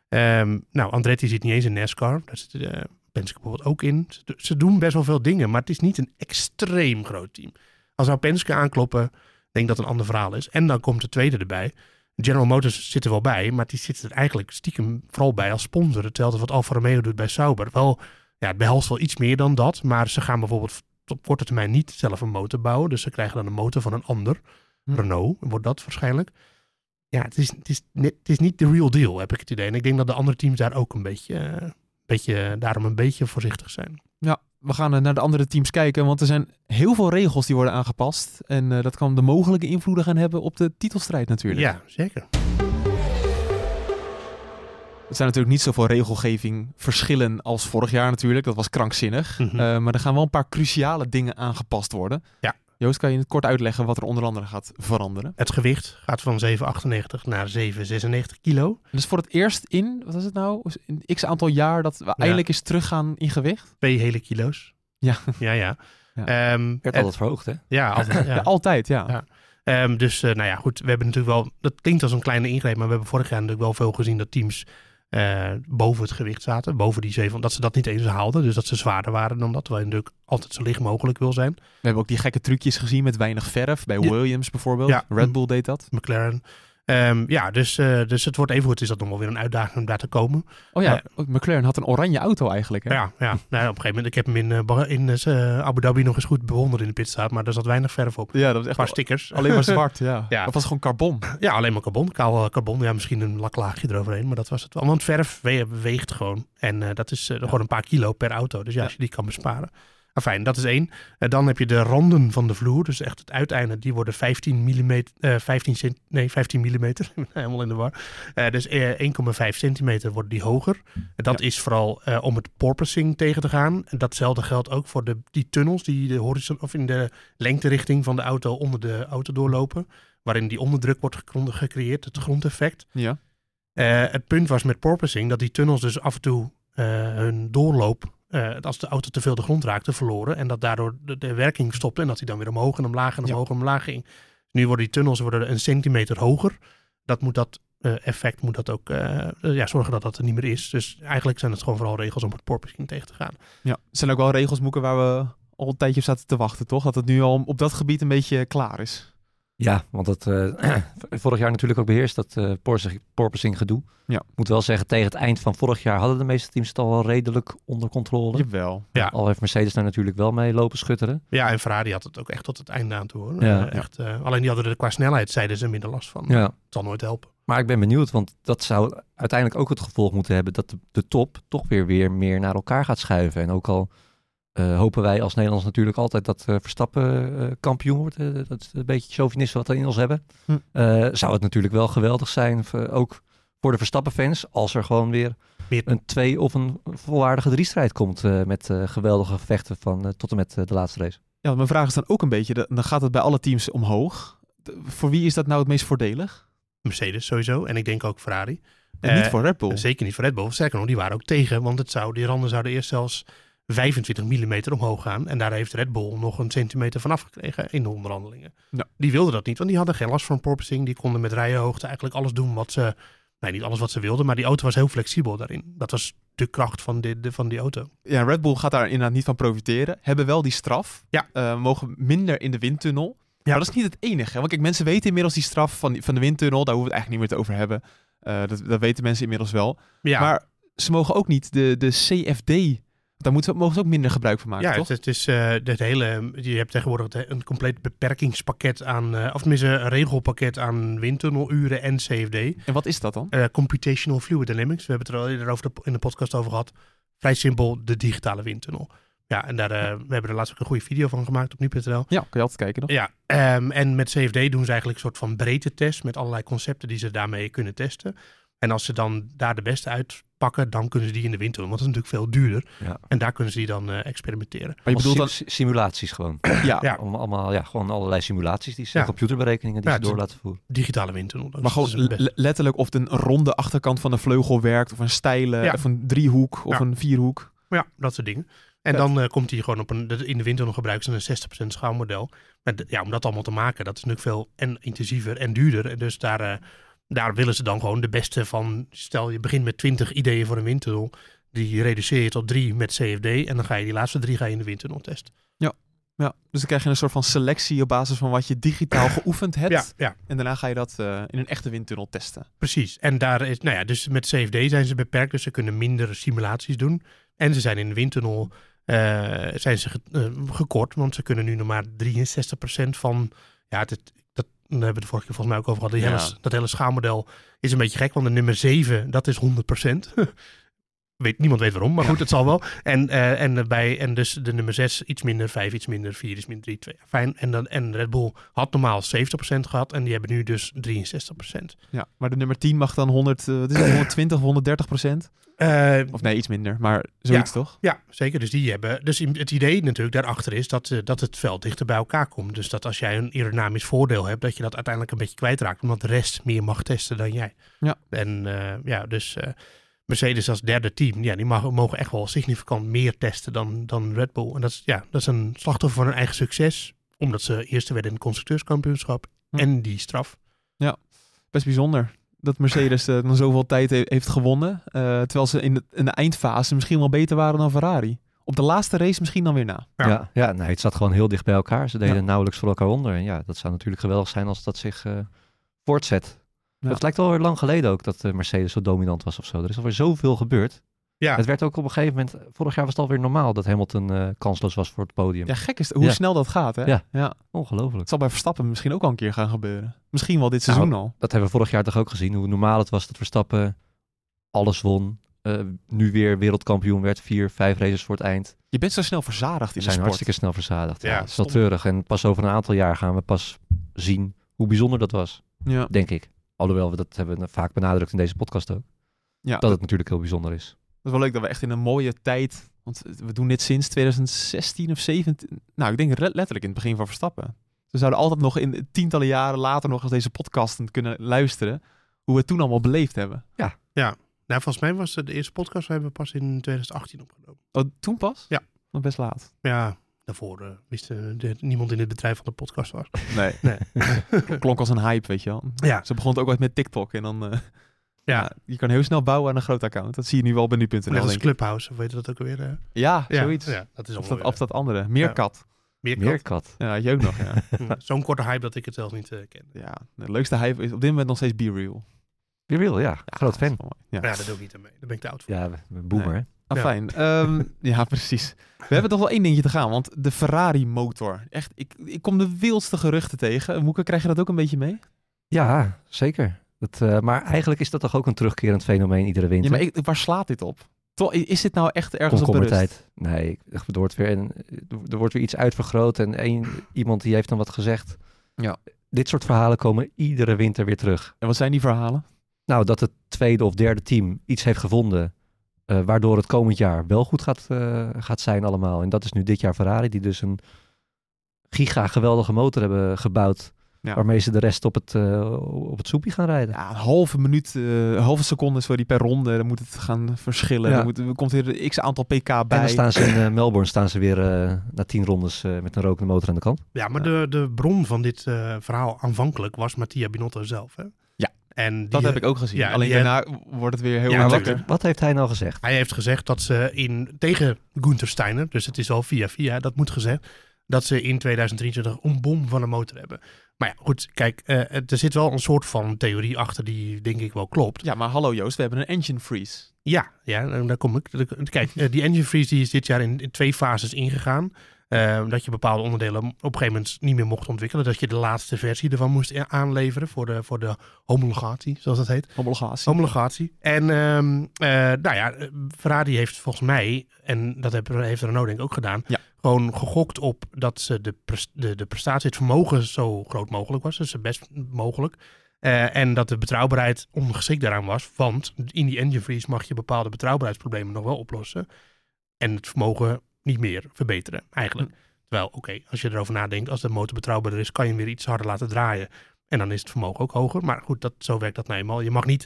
Andretti zit niet eens in NASCAR. Daar zit Penske bijvoorbeeld ook in. Ze doen best wel veel dingen, maar het is niet een extreem groot team. Als nou Penske aankloppen, denk dat een ander verhaal is. En dan komt de tweede erbij. General Motors zit er wel bij, maar die zit er eigenlijk stiekem vooral bij als sponsor. Hetzelfde wat Alfa Romeo doet bij Sauber. Wel, het behelst wel iets meer dan dat, maar ze gaan bijvoorbeeld op korte termijn niet zelf een motor bouwen. Dus ze krijgen dan een motor van een ander. Renault wordt dat waarschijnlijk. Ja, het is niet de real deal, heb ik het idee. En ik denk dat de andere teams daar ook een beetje voorzichtig zijn. Ja, we gaan naar de andere teams kijken, want er zijn heel veel regels die worden aangepast. En dat kan de mogelijke invloeden gaan hebben op de titelstrijd natuurlijk. Ja, zeker. Het zijn natuurlijk niet zoveel regelgeving verschillen als vorig jaar natuurlijk. Dat was krankzinnig. Mm-hmm. Maar er gaan wel een paar cruciale dingen aangepast worden. Ja. Joost, kan je het kort uitleggen wat er onder andere gaat veranderen? Het gewicht gaat van 7,98 naar 7,96 kilo. Dus voor het eerst in, wat is het nou, in x aantal jaar dat we eindelijk eens teruggaan in gewicht? 2 hele kilo's. Ja. Ja. Werd altijd verhoogd, hè? Ja, altijd. Ja. Altijd, ja. Dus goed, we hebben natuurlijk wel, dat klinkt als een kleine ingreep, maar we hebben vorig jaar natuurlijk wel veel gezien dat teams boven het gewicht zaten, boven die 7, dat ze dat niet eens haalden, dus dat ze zwaarder waren dan dat, terwijl je natuurlijk altijd zo licht mogelijk wil zijn. We hebben ook die gekke trucjes gezien met weinig verf, bij Williams bijvoorbeeld. Ja. Red Bull deed dat. McLaren. Dus het wordt evengoed is dat nog wel weer een uitdaging om daar te komen. Oh ja, McLaren had een oranje auto eigenlijk. Hè? Ja. Nou, op een gegeven moment, ik heb hem in Abu Dhabi nog eens goed bewonderd in de pitstraat, maar er zat weinig verf op. Ja, dat was echt een paar stickers. Alleen maar zwart, ja. Of was het gewoon carbon? Ja, alleen maar carbon. Kaal carbon, ja, misschien een laklaagje eroverheen, maar dat was het wel. Want verf weegt gewoon. En dat is gewoon een paar kilo per auto. Dus als je die kan besparen. Fijn, dat is 1. Dan heb je de randen van de vloer. Dus echt het uiteinde, die worden 15 millimeter. Helemaal in de war. Dus 1,5 centimeter worden die hoger. Dat is vooral om het porpoising tegen te gaan. En datzelfde geldt ook voor die tunnels die de horizon of in de lengterichting van de auto onder de auto doorlopen. Waarin die onderdruk wordt gecreëerd, het grondeffect. Ja. Het punt was met porpoising dat die tunnels dus af en toe hun doorloop, als de auto te veel de grond raakte, verloren. En dat daardoor de werking stopte en dat hij dan weer omhoog en omlaag en omhoog en omlaag ging. Nu worden die tunnels een centimeter hoger. Dat effect moet dat ook zorgen dat dat er niet meer is. Dus eigenlijk zijn het gewoon vooral regels om het porpoising tegen te gaan. Ja, er zijn ook wel regels, Moeke, waar we al een tijdje op zaten te wachten, toch? Dat het nu al op dat gebied een beetje klaar is. Ja, want dat vorig jaar natuurlijk ook beheerst, dat porpoising gedoe. Ja. Moet wel zeggen, tegen het eind van vorig jaar hadden de meeste teams het al wel redelijk onder controle. Jawel. Ja. Al heeft Mercedes daar natuurlijk wel mee lopen schutteren. Ja, en Ferrari had het ook echt tot het einde aan toe, hoor. Ja. Alleen die hadden er qua snelheid, zeiden ze, minder last van. Ja. Het zal nooit helpen. Maar ik ben benieuwd, want dat zou uiteindelijk ook het gevolg moeten hebben dat de top toch weer meer naar elkaar gaat schuiven. En ook al hopen wij als Nederlands natuurlijk altijd dat Verstappen kampioen wordt. Dat is een beetje chauvinisme wat we in ons hebben. Zou het natuurlijk wel geweldig zijn, ook voor de Verstappen-fans, als er gewoon weer een 2 of een volwaardige 3-strijd komt met geweldige gevechten van tot en met de laatste race. Ja, mijn vraag is dan ook een beetje, dan gaat het bij alle teams omhoog. Voor wie is dat nou het meest voordelig? Mercedes sowieso. En ik denk ook Ferrari. En niet voor Red Bull? Zeker niet voor Red Bull. Sterker nog, die waren ook tegen. Want die randen zouden eerst zelfs 25 mm omhoog gaan. En daar heeft Red Bull nog een centimeter vanaf gekregen in de onderhandelingen. Ja. Die wilden dat niet, want die hadden geen last van porpoising. Die konden met rijenhoogte eigenlijk alles doen wat ze... Nee, niet alles wat ze wilden, maar die auto was heel flexibel daarin. Dat was de kracht van die auto. Ja, Red Bull gaat daar inderdaad niet van profiteren. Hebben wel die straf. Ja. Mogen minder in de windtunnel. Ja. Maar dat is niet het enige. Want kijk, mensen weten inmiddels die straf van de windtunnel. Daar hoeven we het eigenlijk niet meer te over hebben. Dat weten mensen inmiddels wel. Ja. Maar ze mogen ook niet de CFD... Daar mogen ze ook minder gebruik van maken, toch? Ja, het is het hele... Je hebt tegenwoordig een compleet beperkingspakket aan... of tenminste een regelpakket aan windtunneluren en CFD. En wat is dat dan? Computational Fluid Dynamics. We hebben het er al eerder in de podcast over gehad. Vrij simpel, de digitale windtunnel. Ja, en we hebben er laatst ook een goede video van gemaakt op nu.nl. Ja, kun je altijd kijken nog. Ja, en met CFD doen ze eigenlijk een soort van breedte-test met allerlei concepten die ze daarmee kunnen testen. En als ze dan daar de beste uitpakken, dan kunnen ze die in de windtunnel. Want dat is natuurlijk veel duurder. Ja. En daar kunnen ze die dan experimenteren. Maar je bedoelt dan... simulaties gewoon. Ja. Allemaal, gewoon allerlei simulaties, die computerberekeningen die ze door laten voeren. Digitale windtunnel. Maar gewoon letterlijk of een ronde achterkant van een vleugel werkt, of een steile, of een driehoek, of een vierhoek. Ja, dat soort dingen. En dan komt hij gewoon in de windtunnel gebruiken ze een 60% schaalmodel. Maar om dat allemaal te maken, dat is natuurlijk veel intensiever en duurder. En dus daar willen ze dan gewoon de beste van... Stel, je begint met 20 ideeën voor een windtunnel. Die reduceer je tot 3 met CFD. En dan ga je die laatste 3 in de windtunnel testen. Ja, dus dan krijg je een soort van selectie op basis van wat je digitaal geoefend hebt. Ja. En daarna ga je dat in een echte windtunnel testen. Precies. En daar is, dus met CFD zijn ze beperkt. Dus ze kunnen minder simulaties doen. En ze zijn in de windtunnel zijn ze gekort. Want ze kunnen nu nog maar 63% van... Ja, daar hebben we de vorige keer volgens mij ook over gehad. Dat hele schaalmodel is een beetje gek. Want de nummer 7, dat is 100%. Niemand weet waarom, maar goed, het zal wel. En dus de nummer 6 iets minder, 5 iets minder, 4 iets minder, 3, 2. Fijn. En Red Bull had normaal 70% gehad en die hebben nu dus 63%. Ja, maar de nummer 10 mag dan 120, 130%? Of nee, iets minder, maar zoiets toch? Ja, zeker. Dus die hebben. Dus het idee natuurlijk daarachter is dat het veld dichter bij elkaar komt. Dus dat als jij een aerodynamisch voordeel hebt, dat je dat uiteindelijk een beetje kwijtraakt, omdat de rest meer mag testen dan jij. Ja. En dus Mercedes als derde team, die mogen echt wel significant meer testen dan Red Bull. En dat is een slachtoffer van hun eigen succes, omdat ze eerste werden in het constructeurskampioenschap en die straf. Ja, best bijzonder dat Mercedes dan zoveel tijd heeft gewonnen. Terwijl ze in de eindfase misschien wel beter waren dan Ferrari. Op de laatste race misschien dan weer na. Ja, het zat gewoon heel dicht bij elkaar. Ze deden nauwelijks voor elkaar onder. En dat zou natuurlijk geweldig zijn als dat zich voortzet. Ja. Het lijkt wel weer lang geleden ook dat Mercedes zo dominant was of zo. Er is alweer zoveel gebeurd. Ja. Het werd ook op een gegeven moment... Vorig jaar was het alweer normaal dat Hamilton kansloos was voor het podium. Ja, gek is het, hoe snel dat gaat, hè? Ja, ongelooflijk. Het zal bij Verstappen misschien ook al een keer gaan gebeuren. Misschien wel dit seizoen al. Dat hebben we vorig jaar toch ook gezien. Hoe normaal het was dat Verstappen alles won. Nu weer wereldkampioen werd. 4, 5 races voor het eind. Je bent zo snel verzadigd in de sport. Hartstikke snel verzadigd. Ja, dat is wel treurig. En pas over een aantal jaar gaan we pas zien hoe bijzonder dat was. Ja. Denk ik. Alhoewel, dat hebben we vaak benadrukt in deze podcast ook. Ja, dat het natuurlijk heel bijzonder is. Het is wel leuk dat we echt in een mooie tijd... Want we doen dit sinds 2016 of 17... Nou, ik denk letterlijk in het begin van Verstappen. We zouden altijd nog in tientallen jaren later nog eens deze podcasten kunnen luisteren. Hoe we het toen allemaal beleefd hebben. Ja. Nou, volgens mij was de eerste podcast we hebben pas in 2018 opgenomen. Oh, toen pas? Ja. Nog best laat. Ja, daarvoor wist niemand in het bedrijf van de podcast was. Nee. Klonk als een hype, weet je wel. Ja. Ze begon ook ooit met TikTok en dan... je kan heel snel bouwen aan een groot account. Dat zie je nu wel bij nu.nl. Net als Clubhouse, of weet je dat ook alweer? Ja, zoiets. Ja, dat is of dat andere. Meerkat. Meerkat. Ja, had je ook nog, ja. Zo'n korte hype dat ik het zelf niet ken. Ja, de leukste hype is op dit moment nog steeds Be Real. Be Real, ja. Groot fan. Ja, daar doe ik niet aan mee. Daar ben ik te oud voor. Ja, boomer, hè? Fijn. Ja, precies. We hebben toch wel één dingetje te gaan, want de Ferrari motor. Echt, ik kom de wildste geruchten tegen. Moeke, krijg je dat ook een beetje mee? Ja, zeker. Maar eigenlijk is dat toch ook een terugkerend fenomeen iedere winter? Ja, maar waar slaat dit op? Is dit nou echt ergens op berust? Nee, er wordt weer iets uitvergroot en iemand die heeft dan wat gezegd. Ja. Dit soort verhalen komen iedere winter weer terug. En wat zijn die verhalen? Nou, dat het tweede of derde team iets heeft gevonden waardoor het komend jaar wel goed gaat zijn allemaal. En dat is nu dit jaar Ferrari, die dus een giga geweldige motor hebben gebouwd. Ja. Waarmee ze de rest op het soepje gaan rijden. Ja, een halve seconde per ronde. Dan moet het gaan verschillen. Ja. Er komt weer x aantal pk bij. En dan staan ze in Melbourne weer na 10 rondes met een rokende motor aan de kant. Ja, maar de bron van dit verhaal aanvankelijk was Mattia Binotto zelf. Hè? Ja, en dat heb ik ook gezien. Ja, alleen daarna wordt het weer heel erg. Wat heeft hij nou gezegd? Hij heeft gezegd dat ze tegen Günther Steiner, dus het is al via, dat moet gezegd, dat ze in 2023 een bom van een motor hebben. Maar ja, goed, kijk, er zit wel een soort van theorie achter die denk ik wel klopt. Ja, maar hallo Joost, we hebben een engine freeze. Ja, daar kom ik. Kijk, die engine freeze die is dit jaar in 2 fases ingegaan. Dat je bepaalde onderdelen op een gegeven moment niet meer mocht ontwikkelen. Dat je de laatste versie ervan moest aanleveren voor de homologatie, zoals dat heet. Homologatie. En Ferrari heeft volgens mij, en dat heeft Renault denk ik ook gedaan, gewoon gegokt op dat ze de prestatie, het vermogen zo groot mogelijk was. Dus best mogelijk. En dat de betrouwbaarheid ongeschikt daaraan was. Want in die engine freeze mag je bepaalde betrouwbaarheidsproblemen nog wel oplossen. En het vermogen niet meer verbeteren, eigenlijk. Terwijl, als je erover nadenkt, als de motor betrouwbaarder is, kan je hem weer iets harder laten draaien. En dan is het vermogen ook hoger. Maar goed, zo werkt dat nou eenmaal. Je mag niet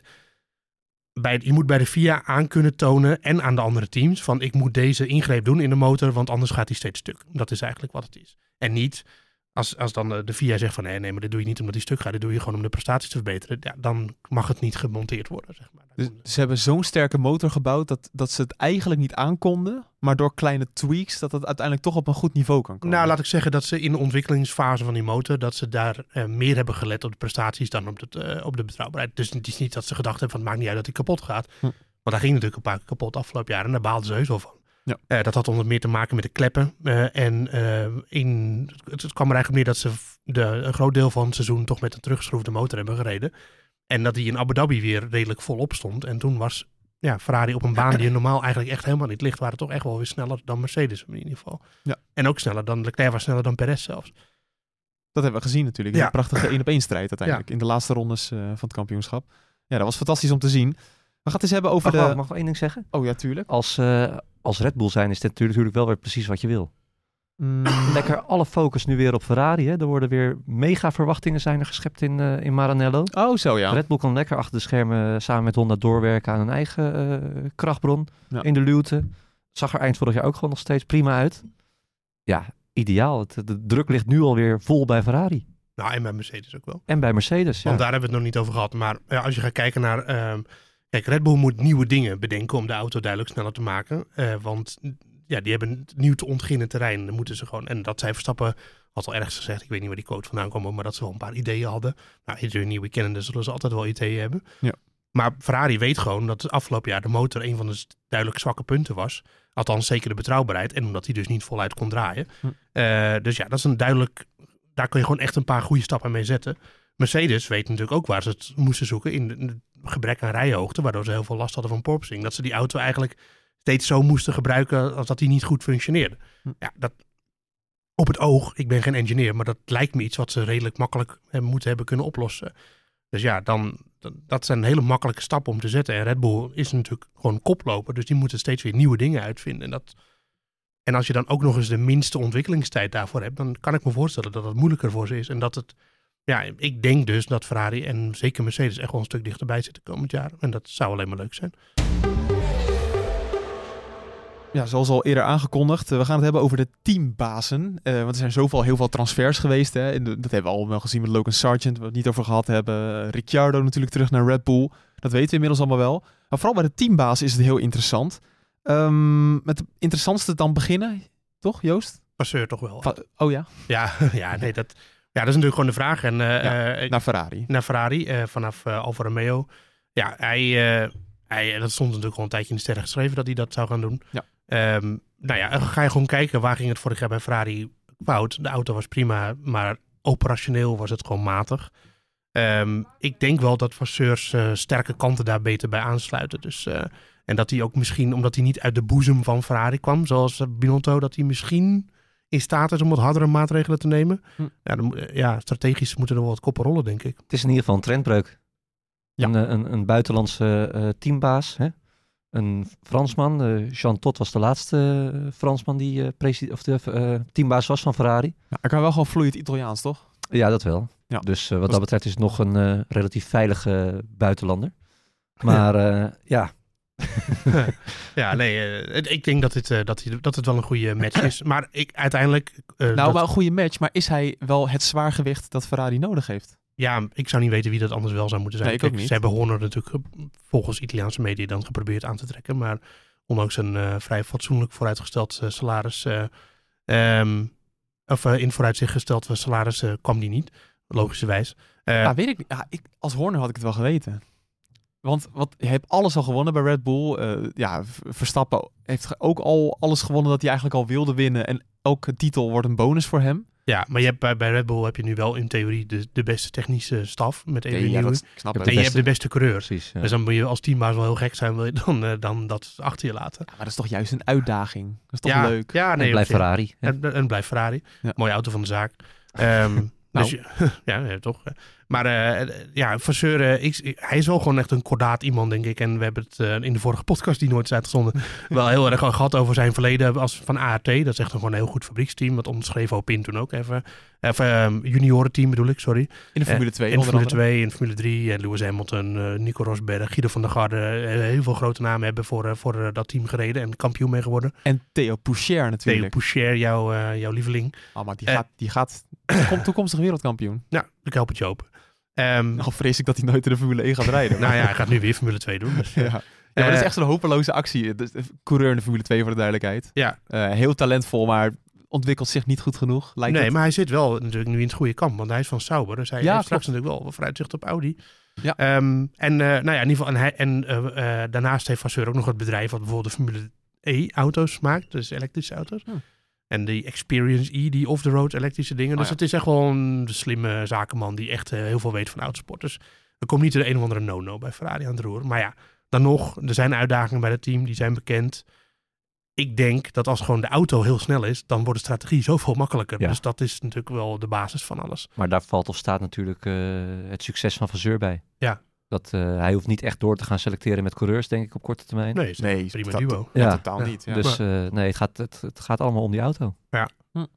je moet bij de FIA aan kunnen tonen en aan de andere teams van ik moet deze ingreep doen in de motor, want anders gaat die steeds stuk. Dat is eigenlijk wat het is. En niet als dan de FIA zegt van nee, maar dat doe je niet omdat die stuk gaat. Dat doe je gewoon om de prestaties te verbeteren. Ja, dan mag het niet gemonteerd worden, zeg maar. Dus ze hebben zo'n sterke motor gebouwd dat ze het eigenlijk niet aankonden, maar door kleine tweaks dat het uiteindelijk toch op een goed niveau kan komen. Nou, laat ik zeggen dat ze in de ontwikkelingsfase van die motor, dat ze daar meer hebben gelet op de prestaties dan op de betrouwbaarheid. Dus het is niet dat ze gedacht hebben van het maakt niet uit dat hij kapot gaat. Want daar ging natuurlijk een paar keer kapot afgelopen jaar en daar baalden ze heus wel van. Ja. Dat had onder meer te maken met de kleppen. Het kwam er eigenlijk op neer dat ze een groot deel van het seizoen toch met een teruggeschroefde motor hebben gereden. En dat die in Abu Dhabi weer redelijk volop stond. En toen was Ferrari op een baan die normaal eigenlijk echt helemaal niet ligt, waren toch echt wel weer sneller dan Mercedes in ieder geval. Ja. En ook sneller dan Leclerc, was sneller dan Perez zelfs. Dat hebben we gezien natuurlijk. Een prachtige 1-op-1 strijd uiteindelijk in de laatste rondes van het kampioenschap. Ja, dat was fantastisch om te zien. We gaan het eens hebben over Mag ik nog één ding zeggen? Oh ja, tuurlijk. Als Red Bull zijn is dit natuurlijk wel weer precies wat je wil. Lekker alle focus nu weer op Ferrari. Hè? Er worden weer mega verwachtingen zijn er geschept in Maranello. Oh, zo ja. Red Bull kan lekker achter de schermen samen met Honda doorwerken aan hun eigen krachtbron in de luwte. Zag er eind vorig jaar ook gewoon nog steeds prima uit. Ja, ideaal. De druk ligt nu alweer vol bij Ferrari. Nou, en bij Mercedes ook wel. En bij Mercedes, Want daar hebben we het nog niet over gehad. Maar als je gaat kijken naar... Kijk, Red Bull moet nieuwe dingen bedenken om de auto duidelijk sneller te maken. Want die hebben nieuw te ontginnen terrein. Dan moeten ze gewoon... En dat zij Verstappen, had al ergens gezegd, ik weet niet waar die quote vandaan kwam, maar dat ze wel een paar ideeën hadden. Nou, iedereen nieuwe kennende zullen ze altijd wel ideeën hebben. Ja. Maar Ferrari weet gewoon dat het afgelopen jaar de motor een van de duidelijk zwakke punten was. Althans, zeker de betrouwbaarheid. En omdat hij dus niet voluit kon draaien. Dus dat is een duidelijk... Daar kun je gewoon echt een paar goede stappen mee zetten. Mercedes weet natuurlijk ook waar ze het moesten zoeken in het gebrek aan rijhoogte, waardoor ze heel veel last hadden van porpoising. Dat ze die auto eigenlijk steeds zo moesten gebruiken als dat die niet goed functioneerde. Ja, dat op het oog, ik ben geen engineer, maar dat lijkt me iets wat ze redelijk makkelijk moeten hebben kunnen oplossen. Dus ja, dat zijn hele makkelijke stappen om te zetten. En Red Bull is natuurlijk gewoon koploper, dus die moeten steeds weer nieuwe dingen uitvinden. En als je dan ook nog eens de minste ontwikkelingstijd daarvoor hebt, dan kan ik me voorstellen dat het moeilijker voor ze is. En dat het, ik denk dus dat Ferrari en zeker Mercedes echt wel een stuk dichterbij zitten komend jaar. En dat zou alleen maar leuk zijn. Ja, zoals al eerder aangekondigd, we gaan het hebben over de teambazen. Want er zijn heel veel transfers geweest. Hè. Dat hebben we al wel gezien met Logan Sargent, waar we het niet over gehad hebben. Ricciardo natuurlijk terug naar Red Bull. Dat weten we inmiddels allemaal wel. Maar vooral bij de teambazen is het heel interessant. Met de interessantste dan beginnen, toch Joost? Passeur toch wel. Oh ja? Ja, nee, dat is natuurlijk gewoon de vraag. En, naar Ferrari. Naar Ferrari, vanaf Alfa Romeo. Ja, dat stond natuurlijk al een tijdje in de sterren geschreven dat hij dat zou gaan doen. Ja. Ga je gewoon kijken, waar ging het vorig jaar bij Ferrari fout? De auto was prima, maar operationeel was het gewoon matig. Ik denk wel dat Vasseurs sterke kanten daar beter bij aansluiten. Dus, en dat hij ook misschien, omdat hij niet uit de boezem van Ferrari kwam, zoals Binotto, dat hij misschien in staat is om wat hardere maatregelen te nemen. Strategisch moeten er wel wat koppen rollen, denk ik. Het is in ieder geval een trendbreuk. Ja. Een buitenlandse teambaas, hè? Een Fransman. Jean Todt was de laatste Fransman die teambaas was van Ferrari. Ja, hij kan wel gewoon vloeiend Italiaans, toch? Ja, dat wel. Ja. Dus wat dat betreft is het nog een relatief veilige buitenlander. Maar ja. Ik denk dat het wel een goede match is. Maar uiteindelijk... wel een goede match, maar is hij wel het zwaargewicht dat Ferrari nodig heeft? Ja, ik zou niet weten wie dat anders wel zou moeten zijn. Nee, ik ook niet. Ze hebben Horner natuurlijk volgens Italiaanse media dan geprobeerd aan te trekken. Maar ondanks een vrij fatsoenlijk vooruitgesteld salaris... in vooruitzicht gesteld salaris kwam die niet. Logischerwijs. Weet ik niet. Als Horner had ik het wel geweten. Want je hebt alles al gewonnen bij Red Bull. Verstappen heeft ook al alles gewonnen dat hij eigenlijk al wilde winnen. En elke titel wordt een bonus voor hem. Ja, maar je hebt bij Red Bull heb je nu wel in theorie de beste technische staf met Adrian Newey. En je hebt de beste coureur. Precies, ja. Dus dan moet je als teambaas wel heel gek zijn, wil je dan dat achter je laten. Ja, maar dat is toch juist een uitdaging. Dat is toch leuk? Ja, nee, en blijft Ferrari. En blijft Ferrari. Ja. Mooie auto van de zaak. Dus, toch. Maar Vasseur, hij is wel gewoon echt een kordaat iemand, denk ik. En we hebben het in de vorige podcast, die nooit is uitgezonden, wel heel erg gehad over zijn verleden als van ART. Dat is echt gewoon een heel goed fabrieksteam. Dat onderschreven Alpine toen ook even. Juniorenteam bedoel ik, sorry. In de Formule 2 in de Formule 2, in de Formule 3. Lewis Hamilton, Nico Rosberg, Guido van der Garde. Heel veel grote namen hebben voor dat team gereden en kampioen mee geworden. En Theo Pourchaire natuurlijk. Theo Pourchaire, jouw lieveling. Maar die gaat toekomstig wereldkampioen. Ja, ik help het je open. Al vrees ik dat hij nooit in de Formule 1 gaat rijden. Nou ja, hij gaat nu weer Formule 2 doen. Dus, maar dat is echt zo'n hopeloze actie. De coureur in de Formule 2 voor de duidelijkheid. Ja. Heel talentvol, maar ontwikkelt zich niet goed genoeg. Maar hij zit wel natuurlijk nu in het goede kamp. Want hij is van Sauber. Dus hij heeft straks natuurlijk wel vooruitzicht op Audi. Ja. In ieder geval. Daarnaast heeft Vasseur ook nog het bedrijf wat bijvoorbeeld de Formule E-auto's maakt. Dus elektrische auto's. En die Experience E, die off-the-road elektrische dingen. Dus het is echt wel een slimme zakenman die echt heel veel weet van autosport. Dus er komt niet de een of andere no-no bij Ferrari aan het roer. Maar ja, dan nog, er zijn uitdagingen bij het team, die zijn bekend. Ik denk dat als gewoon de auto heel snel is, dan wordt de strategie zoveel makkelijker. Ja. Dus dat is natuurlijk wel de basis van alles. Maar daar valt of staat natuurlijk het succes van Vasseur bij. Ja. Dat hij hoeft niet echt door te gaan selecteren met coureurs, denk ik, op korte termijn. Nee, prima duo. Ja, totaal niet. Ja. Dus het gaat allemaal om die auto. Ja.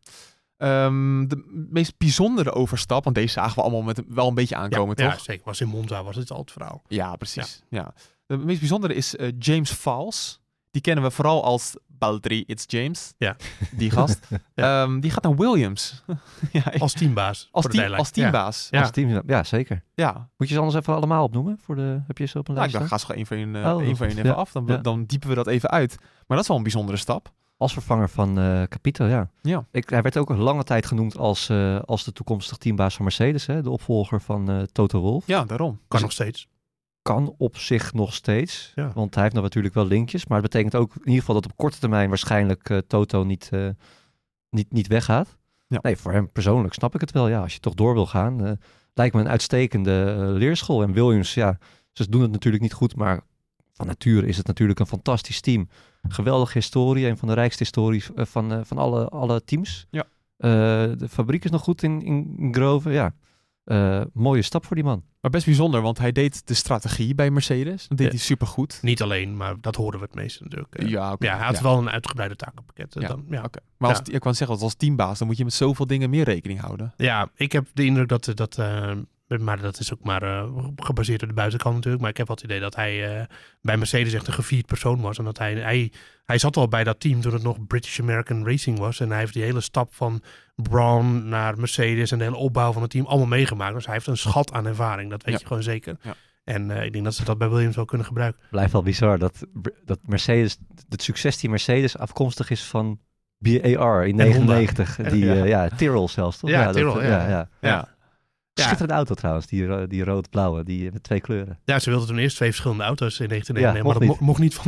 De meest bijzondere overstap, want deze zagen we allemaal wel een beetje aankomen, toch? Ja, zeker. Was in Monza was het al het verhaal. Ja, precies. Ja. De meest bijzondere is James Vowles. Die kennen we vooral als Baltri It's James. Ja. Die gast. Die gaat naar Williams. Als teambaas. Als teambaas. Ja. Ja, zeker. Ja. Moet je ze anders even allemaal opnoemen? Heb je ze op een lijst? Dan gaan ze gewoon één voor één even af. Dan diepen we dat even uit. Maar dat is wel een bijzondere stap. Als vervanger van Capito, ja. Hij werd ook een lange tijd genoemd als de toekomstig teambaas van Mercedes. Hè? De opvolger van Toto Wolff. Ja, daarom. Kan nog steeds. Kan op zich nog steeds. Ja. Want hij heeft nog natuurlijk wel linkjes. Maar het betekent ook in ieder geval dat op korte termijn waarschijnlijk Toto niet weggaat. Ja. Nee, voor hem persoonlijk snap ik het wel. Ja, als je toch door wil gaan. Lijkt me een uitstekende leerschool. En Williams, ze doen het natuurlijk niet goed. Maar van nature is het natuurlijk een fantastisch team. Geweldige historie. Een van de rijkste histories van alle teams. Ja. De fabriek is nog goed in Grove. Ja. Mooie stap voor die man. Maar best bijzonder, want hij deed de strategie bij Mercedes. Dat deed hij supergoed. Niet alleen, maar dat horen we het meeste natuurlijk. Hij had wel een uitgebreide takenpakket. Maar ik kan zeggen, als teambaas, dan moet je met zoveel dingen meer rekening houden. Ja, ik heb de indruk dat maar dat is ook maar gebaseerd op de buitenkant natuurlijk. Maar ik heb wel het idee dat hij bij Mercedes echt een gevierd persoon was. En dat hij zat al bij dat team toen het nog British American Racing was. En hij heeft die hele stap van Brown naar Mercedes en de hele opbouw van het team allemaal meegemaakt. Dus hij heeft een schat aan ervaring. Dat weet je gewoon zeker. Ja. En ik denk dat ze dat bij Williams wel kunnen gebruiken. Blijft wel bizar dat Mercedes, het succes die Mercedes afkomstig is van BAR in 99. Tyrrell zelfs, toch? Ja, Tyrrell, ja. Schitterende auto trouwens, die rood-blauwe, die met 2 kleuren. Ja, ze wilden toen eerst 2 verschillende auto's in 1999, maar dat mocht niet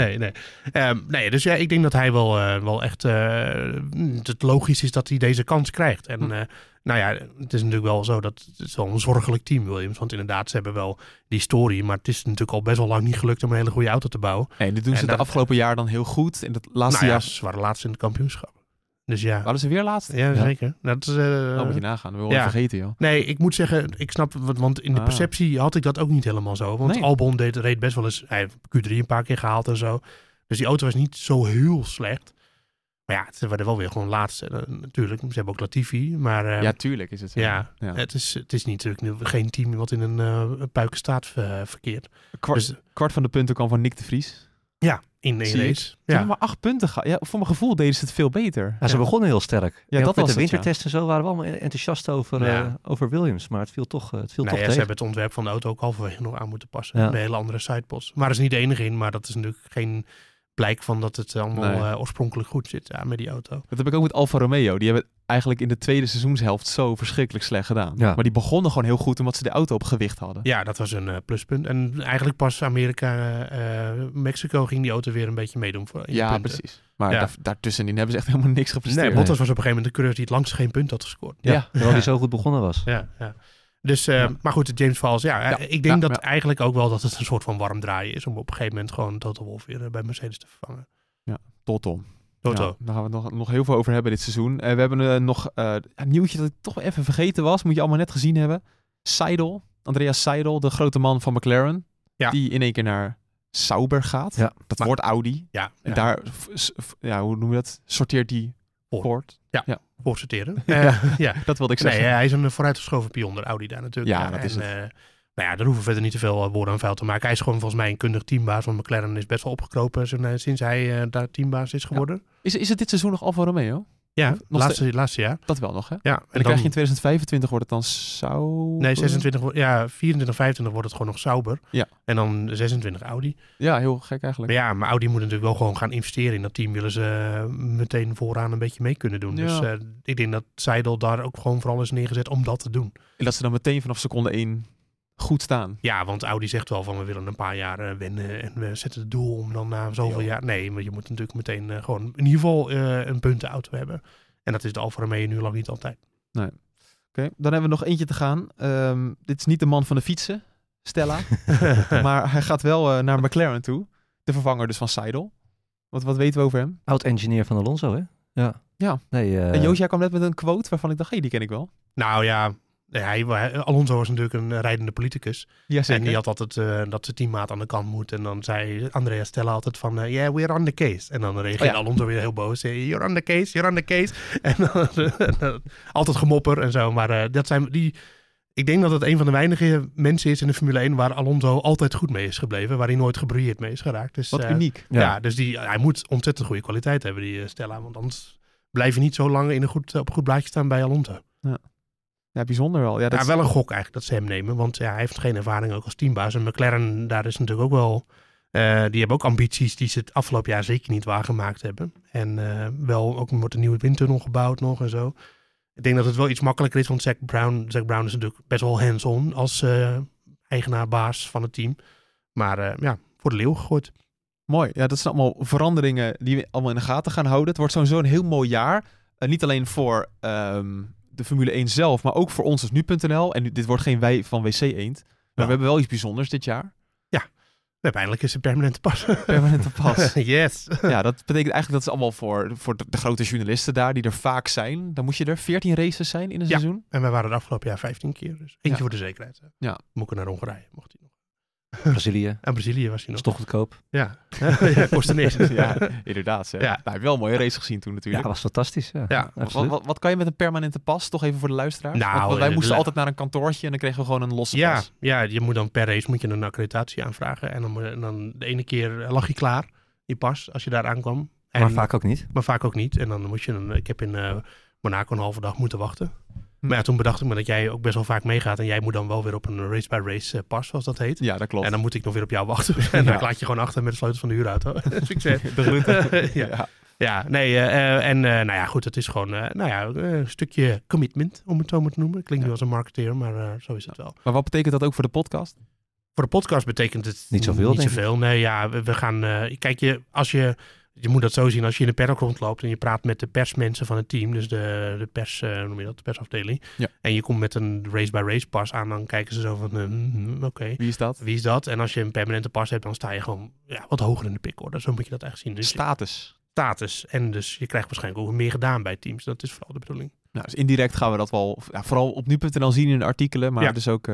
van... Nee. Dus ja, ik denk dat hij wel echt... het logisch is dat hij deze kans krijgt. En het is natuurlijk wel zo dat het is wel een zorgelijk team, Williams. Want inderdaad, ze hebben wel die story, maar het is natuurlijk al best wel lang niet gelukt om een hele goede auto te bouwen. En dit doen ze de afgelopen jaar dan heel goed. In het laatste jaar... ze waren laatst in het kampioenschap. Dus ja. Waren ze weer laatst? Ja, zeker. Dat is, moet je nagaan. We willen vergeten, joh. Nee, ik moet zeggen, ik snap, want in de perceptie had ik dat ook niet helemaal zo. Want Albon reed best wel eens, hij heeft Q3 een paar keer gehaald en zo. Dus die auto was niet zo heel slecht. Maar ja, ze waren wel weer gewoon laatste. Natuurlijk, ze hebben ook Latifi. Maar, ja, tuurlijk is het zo. Ja. Het is natuurlijk geen team wat in een puikenstaat verkeert. Kwart van de punten kwam van Nick de Vries. Ja, in één race. Ze hebben maar 8 punten gehad. Ja, voor mijn gevoel deden ze het veel beter. Ja, ze begonnen heel sterk. Ja, dat was de wintertesten en zo waren we allemaal enthousiast over Williams. Maar het viel toch tegen. Ze hebben het ontwerp van de auto ook halverwege nog aan moeten passen. Een hele andere sidepods. Maar dat is niet de enige in. Maar dat is natuurlijk geen blijk van dat het allemaal oorspronkelijk goed zit met die auto. Dat heb ik ook met Alfa Romeo. Die hebben eigenlijk in de tweede seizoenshelft zo verschrikkelijk slecht gedaan. Ja. Maar die begonnen gewoon heel goed omdat ze de auto op gewicht hadden. Ja, dat was een pluspunt. En eigenlijk pas Amerika, Mexico ging die auto weer een beetje meedoen. Punten. Precies. Maar daartussenin hebben ze echt helemaal niks gepresteerd. Nee, Bottas was op een gegeven moment de coureur die het langst geen punt had gescoord. Terwijl hij zo goed begonnen was. Ja. Dus, maar goed, James Vowles, ik denk dat eigenlijk ook wel dat het een soort van warm draaien is om op een gegeven moment gewoon Toto Wolff weer bij Mercedes te vervangen. Ja, Toto. Ja, daar gaan we nog heel veel over hebben dit seizoen. We hebben nog een nieuwtje dat ik toch even vergeten was. Moet je allemaal net gezien hebben. Andreas Seidel, de grote man van McLaren. Ja. Die in één keer naar Sauber gaat. Ja. Dat wordt Audi. Ja. En daar, hoe noem je dat? Sorteert die voort. Ja. Voorsorteren. Dat wilde ik zeggen. Nee, hij is een vooruitgeschoven pion door Audi daar natuurlijk. Ja, dat is het. Daar hoeven we verder niet te veel woorden aan vuil te maken. Hij is gewoon volgens mij een kundig teambaas. Want McLaren is best wel opgekropen sinds hij daar teambaas is geworden. Ja. Is het dit seizoen nog Alfa Romeo? Ja, laatste jaar. Dat wel nog, hè? Ja, en dan krijg je in 2025 wordt het dan Sauber? Nee, 24, 25 wordt het gewoon nog Sauber. Ja. En dan 26 Audi. Ja, heel gek eigenlijk. Maar Audi moet natuurlijk wel gewoon gaan investeren in dat team. Willen ze meteen vooraan een beetje mee kunnen doen. Ja. Dus ik denk dat Seidel daar ook gewoon vooral is neergezet om dat te doen. En dat ze dan meteen vanaf seconde 1 goed staan. Ja, want Audi zegt wel van we willen een paar jaar wennen en we zetten het doel om dan na zoveel jaar... Nee, maar je moet natuurlijk meteen gewoon in ieder geval een puntenauto hebben. En dat is de Alfa Romeo nu lang niet altijd. Nee. Oké, dan hebben we nog eentje te gaan. Dit is niet de man van de fietsen, Stella. Maar hij gaat wel naar McLaren toe. De vervanger dus van Seidel. Wat weten we over hem? Oud-engineer van Alonso, hè? Ja. Nee, en Joost, jij kwam net met een quote waarvan ik dacht, die ken ik wel. Nou ja... Alonso was natuurlijk een rijdende politicus. Ja, zeker. En die had altijd dat zijn teammaat aan de kant moet. En dan zei Andrea Stella altijd van... we're on the case. En dan reageerde Alonso weer heel boos. You're on the case. En dan altijd gemopper en zo. Maar dat zijn die... Ik denk dat het een van de weinige mensen is in de Formule 1... waar Alonso altijd goed mee is gebleven. Waar hij nooit gebrouilleerd mee is geraakt. Dus, wat uniek. Dus hij moet ontzettend goede kwaliteit hebben, die Stella. Want anders blijf je niet zo lang op een goed blaadje staan bij Alonso. Ja. Ja, bijzonder wel. Ja, dat wel een gok eigenlijk dat ze hem nemen. Want hij heeft geen ervaring ook als teambaas. En McLaren, daar is natuurlijk ook wel... die hebben ook ambities die ze het afgelopen jaar zeker niet waargemaakt hebben. En wel ook wordt een nieuwe windtunnel gebouwd nog en zo. Ik denk dat het wel iets makkelijker is. Want Zac Brown is natuurlijk best wel hands-on als eigenaar-baas van het team. Maar voor de leeuw gegooid. Mooi. Ja, dat zijn allemaal veranderingen die we allemaal in de gaten gaan houden. Het wordt sowieso een heel mooi jaar. Niet alleen voor... de Formule 1 zelf, maar ook voor ons als nu.nl. En dit wordt geen wij van WC Eend. Maar we hebben wel iets bijzonders dit jaar. Ja, we hebben eindelijk eens een permanente pas. Permanente pas. Yes. Ja, dat betekent eigenlijk dat is allemaal voor de grote journalisten daar, die er vaak zijn. Dan moet je er 14 races zijn in een seizoen. En wij waren het afgelopen jaar 15 keer. Dus eentje voor de zekerheid. Ja. Moet ik naar Hongarije, mocht hij nog. Brazilië. En Brazilië was hij nog. Is toch goedkoop. Ja, kostte niks. Ja, inderdaad. Ja. Nou, heb je wel een mooie race gezien toen natuurlijk. Ja, was fantastisch. Ja. Wat kan je met een permanente pas? Toch even voor de luisteraars. Want wij moesten altijd naar een kantoortje en dan kregen we gewoon een losse pas. Ja, je moet dan per race een accreditatie aanvragen. En dan de ene keer lag je klaar, je pas, als je daar aankwam. Maar vaak ook niet. Maar vaak ook niet. En dan moest je ik heb in Monaco een halve dag moeten wachten. Maar ja, toen bedacht ik me dat jij ook best wel vaak meegaat. En jij moet dan wel weer op een race-by-race pas, zoals dat heet. Ja, dat klopt. En dan moet ik nog weer op jou wachten. En dan laat je gewoon achter met de sleutels van de huurauto. Succes. De groeten. Ja. Ja, nee, nou ja, goed, het is gewoon een stukje commitment, om het zo maar te noemen. Klinkt nu als een marketeer, maar zo is het wel. Maar wat betekent dat ook voor de podcast? Voor de podcast betekent het niet zoveel. Nee, ja, we gaan... kijk, je moet dat zo zien, als je in de paddock rondloopt en je praat met de persmensen van het team, dus de pers, noem je dat, de persafdeling. Ja. En je komt met een race-by-race pas aan, dan kijken ze zo van, oké. Wie is dat? En als je een permanente pas hebt, dan sta je gewoon wat hoger in de pickorde. Zo moet je dat echt zien. Dus status. En dus je krijgt waarschijnlijk ook meer gedaan bij teams. Dat is vooral de bedoeling. Nou, dus indirect gaan we dat wel, vooral op nu.nl zien in de artikelen, maar dus ook...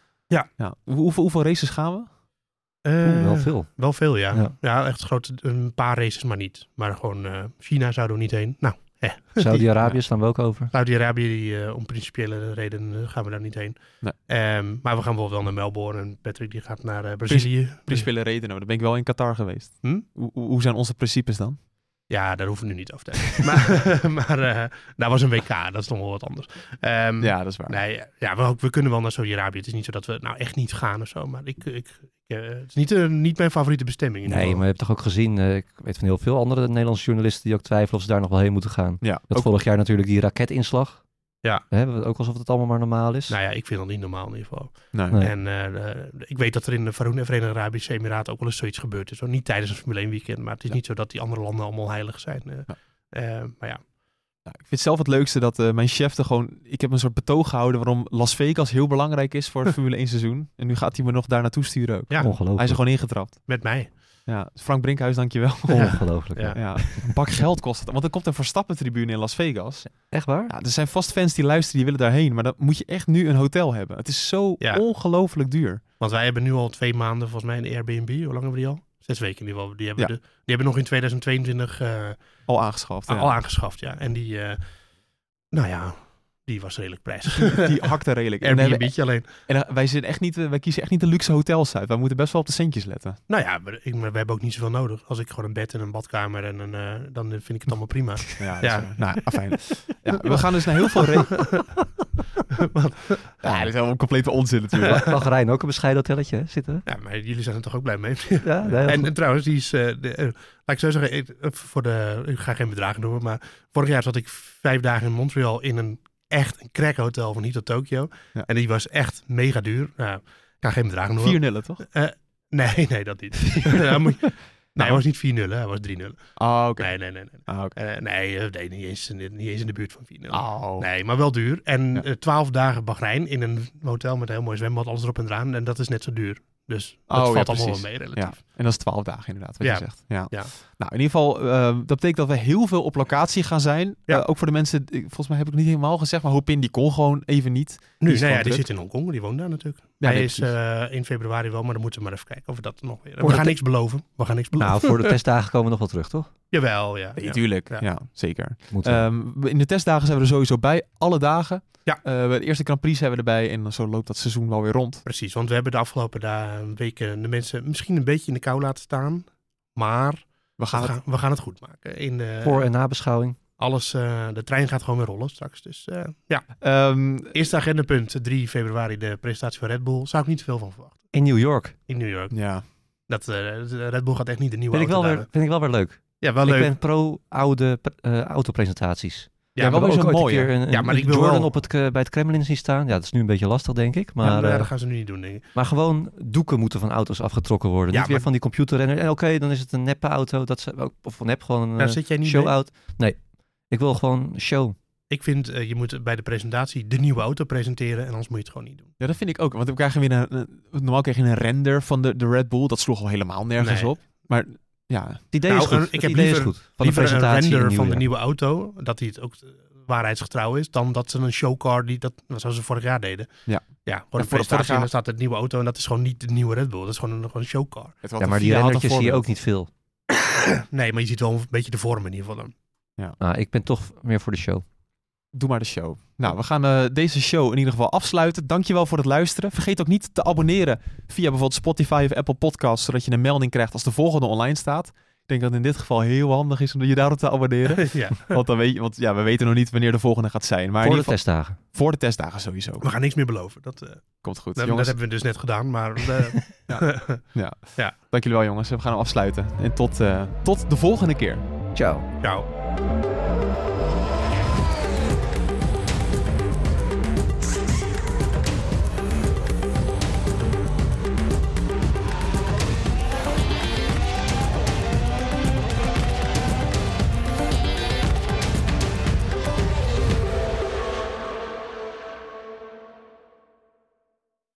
Hoeveel races gaan we? Wel veel. Wel veel, ja. Ja, echt groot. Een paar races, maar niet. Maar gewoon China zouden we niet heen. Nou, Saudi-Arabië staan we ook over. Saudi-Arabië, om principiële redenen gaan we daar niet heen. Nee. Maar we gaan wel naar Melbourne. En Patrick die gaat naar Brazilië. Principiële redenen, dan ben ik wel in Qatar geweest. Hoe zijn onze principes dan? Ja, daar hoeven we nu niet over te hebben. maar daar was een WK, dat is nog wel wat anders. Ja, dat is waar. Nee, ja, we kunnen wel naar Saudi-Arabië. Het is niet zo dat we nou echt niet gaan of zo. Maar het is niet mijn favoriete bestemming. Nee, maar je hebt toch ook gezien, ik weet van heel veel andere Nederlandse journalisten die ook twijfelen of ze daar nog wel heen moeten gaan. Ja, dat vorig jaar natuurlijk die raketinslag. Ja. Ook alsof het allemaal maar normaal is. Nou ja, ik vind dat niet normaal in ieder geval. Nee. En ik weet dat er in de Verenigde Arabische Emiraten ook wel eens zoiets gebeurd is. Niet tijdens een Formule 1 weekend, maar het is niet zo dat die andere landen allemaal heilig zijn. Maar ja. Nou, ik vind zelf het leukste dat mijn chef ik heb een soort betoog gehouden waarom Las Vegas heel belangrijk is voor het Formule 1 seizoen. En nu gaat hij me nog daar naartoe sturen ook. Ja. Ongelooflijk. Hij is er gewoon ingetrapt. Met mij. Ja, Frank Brinkhuis, dankjewel. Ongelooflijk. Ja. Een bak geld kost het. Want er komt een Verstappen-tribune in Las Vegas. Echt waar? Ja, er zijn vast fans die luisteren, die willen daarheen. Maar dan moet je echt nu een hotel hebben. Het is zo ongelooflijk duur. Want wij hebben nu al 2 maanden volgens mij een Airbnb. Hoe lang hebben we die al? 6 weken in ieder geval. Die hebben nog in 2022... al aangeschaft. Al aangeschaft, ja. En die... die was redelijk prijzig. Die hakte redelijk. Airbnb'tje alleen. En wij kiezen echt niet de luxe hotels uit. Wij moeten best wel op de centjes letten. Nou ja, we hebben ook niet zoveel nodig. Als ik gewoon een bed en een badkamer en dan vind ik het allemaal prima. Nou, fijn. Ja, we gaan dus naar heel veel dat is helemaal complete onzin natuurlijk. Bahrein ook een bescheiden hotelletje zitten. Ja, maar jullie zijn er toch ook blij mee? Ja, en trouwens, die is... laat ik zo zeggen, ik ga geen bedragen noemen, maar vorig jaar zat ik 5 dagen in Montreal in een crackhotel van Hito Tokyo. Ja. En die was echt mega duur. Nou, ik ga geen bedragen noemen. 4-0, toch? Nee, dat niet. Nee, hij was niet 4-0, hij was 3-0. Oh, oké. Nee. Oh, okay. Niet eens in de buurt van 4-0. Oh. Nee, maar wel duur. En 12 dagen Bahrein in een hotel met een heel mooi zwembad, alles erop en eraan. En dat is net zo duur. Dus dat valt allemaal wel mee relatief. Ja. En dat is 12 dagen inderdaad, wat je zegt. Ja. Nou, in ieder geval, dat betekent dat we heel veel op locatie gaan zijn. Ook voor de mensen, volgens mij heb ik het niet helemaal gezegd, maar Hopin die kon gewoon even niet. Die zit in Hongkong, die woont daar natuurlijk. Hij is in februari wel, maar dan moeten we maar even kijken of we dat nog weer... We gaan niks beloven. Nou, voor de testdagen komen we nog wel terug, toch? Jawel, ja. Tuurlijk, ja, zeker. In de testdagen zijn we er sowieso bij, alle dagen. Ja. De eerste Grand Prix hebben we erbij en zo loopt dat seizoen wel weer rond. Precies, want we hebben de afgelopen weken de mensen misschien een beetje in de kou laten staan. Maar we gaan het goed maken. Voor- en nabeschouwing. Alles, de trein gaat gewoon weer rollen straks. Dus eerste agendapunt, 3 februari, de presentatie van Red Bull. Zou ik niet veel van verwachten. In New York. Ja. Red Bull gaat echt niet de nieuwe auto vind ik wel weer leuk. Ja, wel leuk. Ik ben pro-oude autopresentaties. Ja, wel weer zo mooi. Maar ik wil Jordan bij het Kremlin zien staan. Ja, dat is nu een beetje lastig, denk ik. Maar dat gaan ze nu niet doen, denk ik. Maar gewoon doeken moeten van auto's afgetrokken worden. Niet weer van die computerrenner. En oké, dan is het een neppe auto. Of nep, gewoon een show-out. Nee, ik wil gewoon show. Ik vind, je moet bij de presentatie de nieuwe auto presenteren en anders moet je het gewoon niet doen. Ja, dat vind ik ook. Want we krijgen weer normaal krijg je een render van de Red Bull. Dat sloeg al helemaal nergens op. Maar ja, het idee is goed. Ik heb liever een render van de nieuwe auto, dat hij het ook waarheidsgetrouw is, dan dat ze een showcar, zoals ze vorig jaar deden. Ja, voor de presentatie dan staat het nieuwe auto en dat is gewoon niet de nieuwe Red Bull. Dat is gewoon een showcar. Ja, maar die rendertjes zie je ook niet veel. Nee, maar je ziet wel een beetje de vorm in ieder geval dan. Ja. Nou, ik ben toch meer voor de show. Doe maar de show. Nou, we gaan deze show in ieder geval afsluiten. Dankjewel voor het luisteren. Vergeet ook niet te abonneren via bijvoorbeeld Spotify of Apple Podcasts, zodat je een melding krijgt als de volgende online staat. Ik denk dat het in dit geval heel handig is om je daarop te abonneren. Ja. Want we weten nog niet wanneer de volgende gaat zijn. Maar voor de testdagen. Voor de testdagen sowieso. We gaan niks meer beloven. Dat komt goed. Dat hebben we dus net gedaan. Maar ja. Dank jullie wel, jongens. We gaan hem afsluiten. En tot de volgende keer. Ciao. Ciao.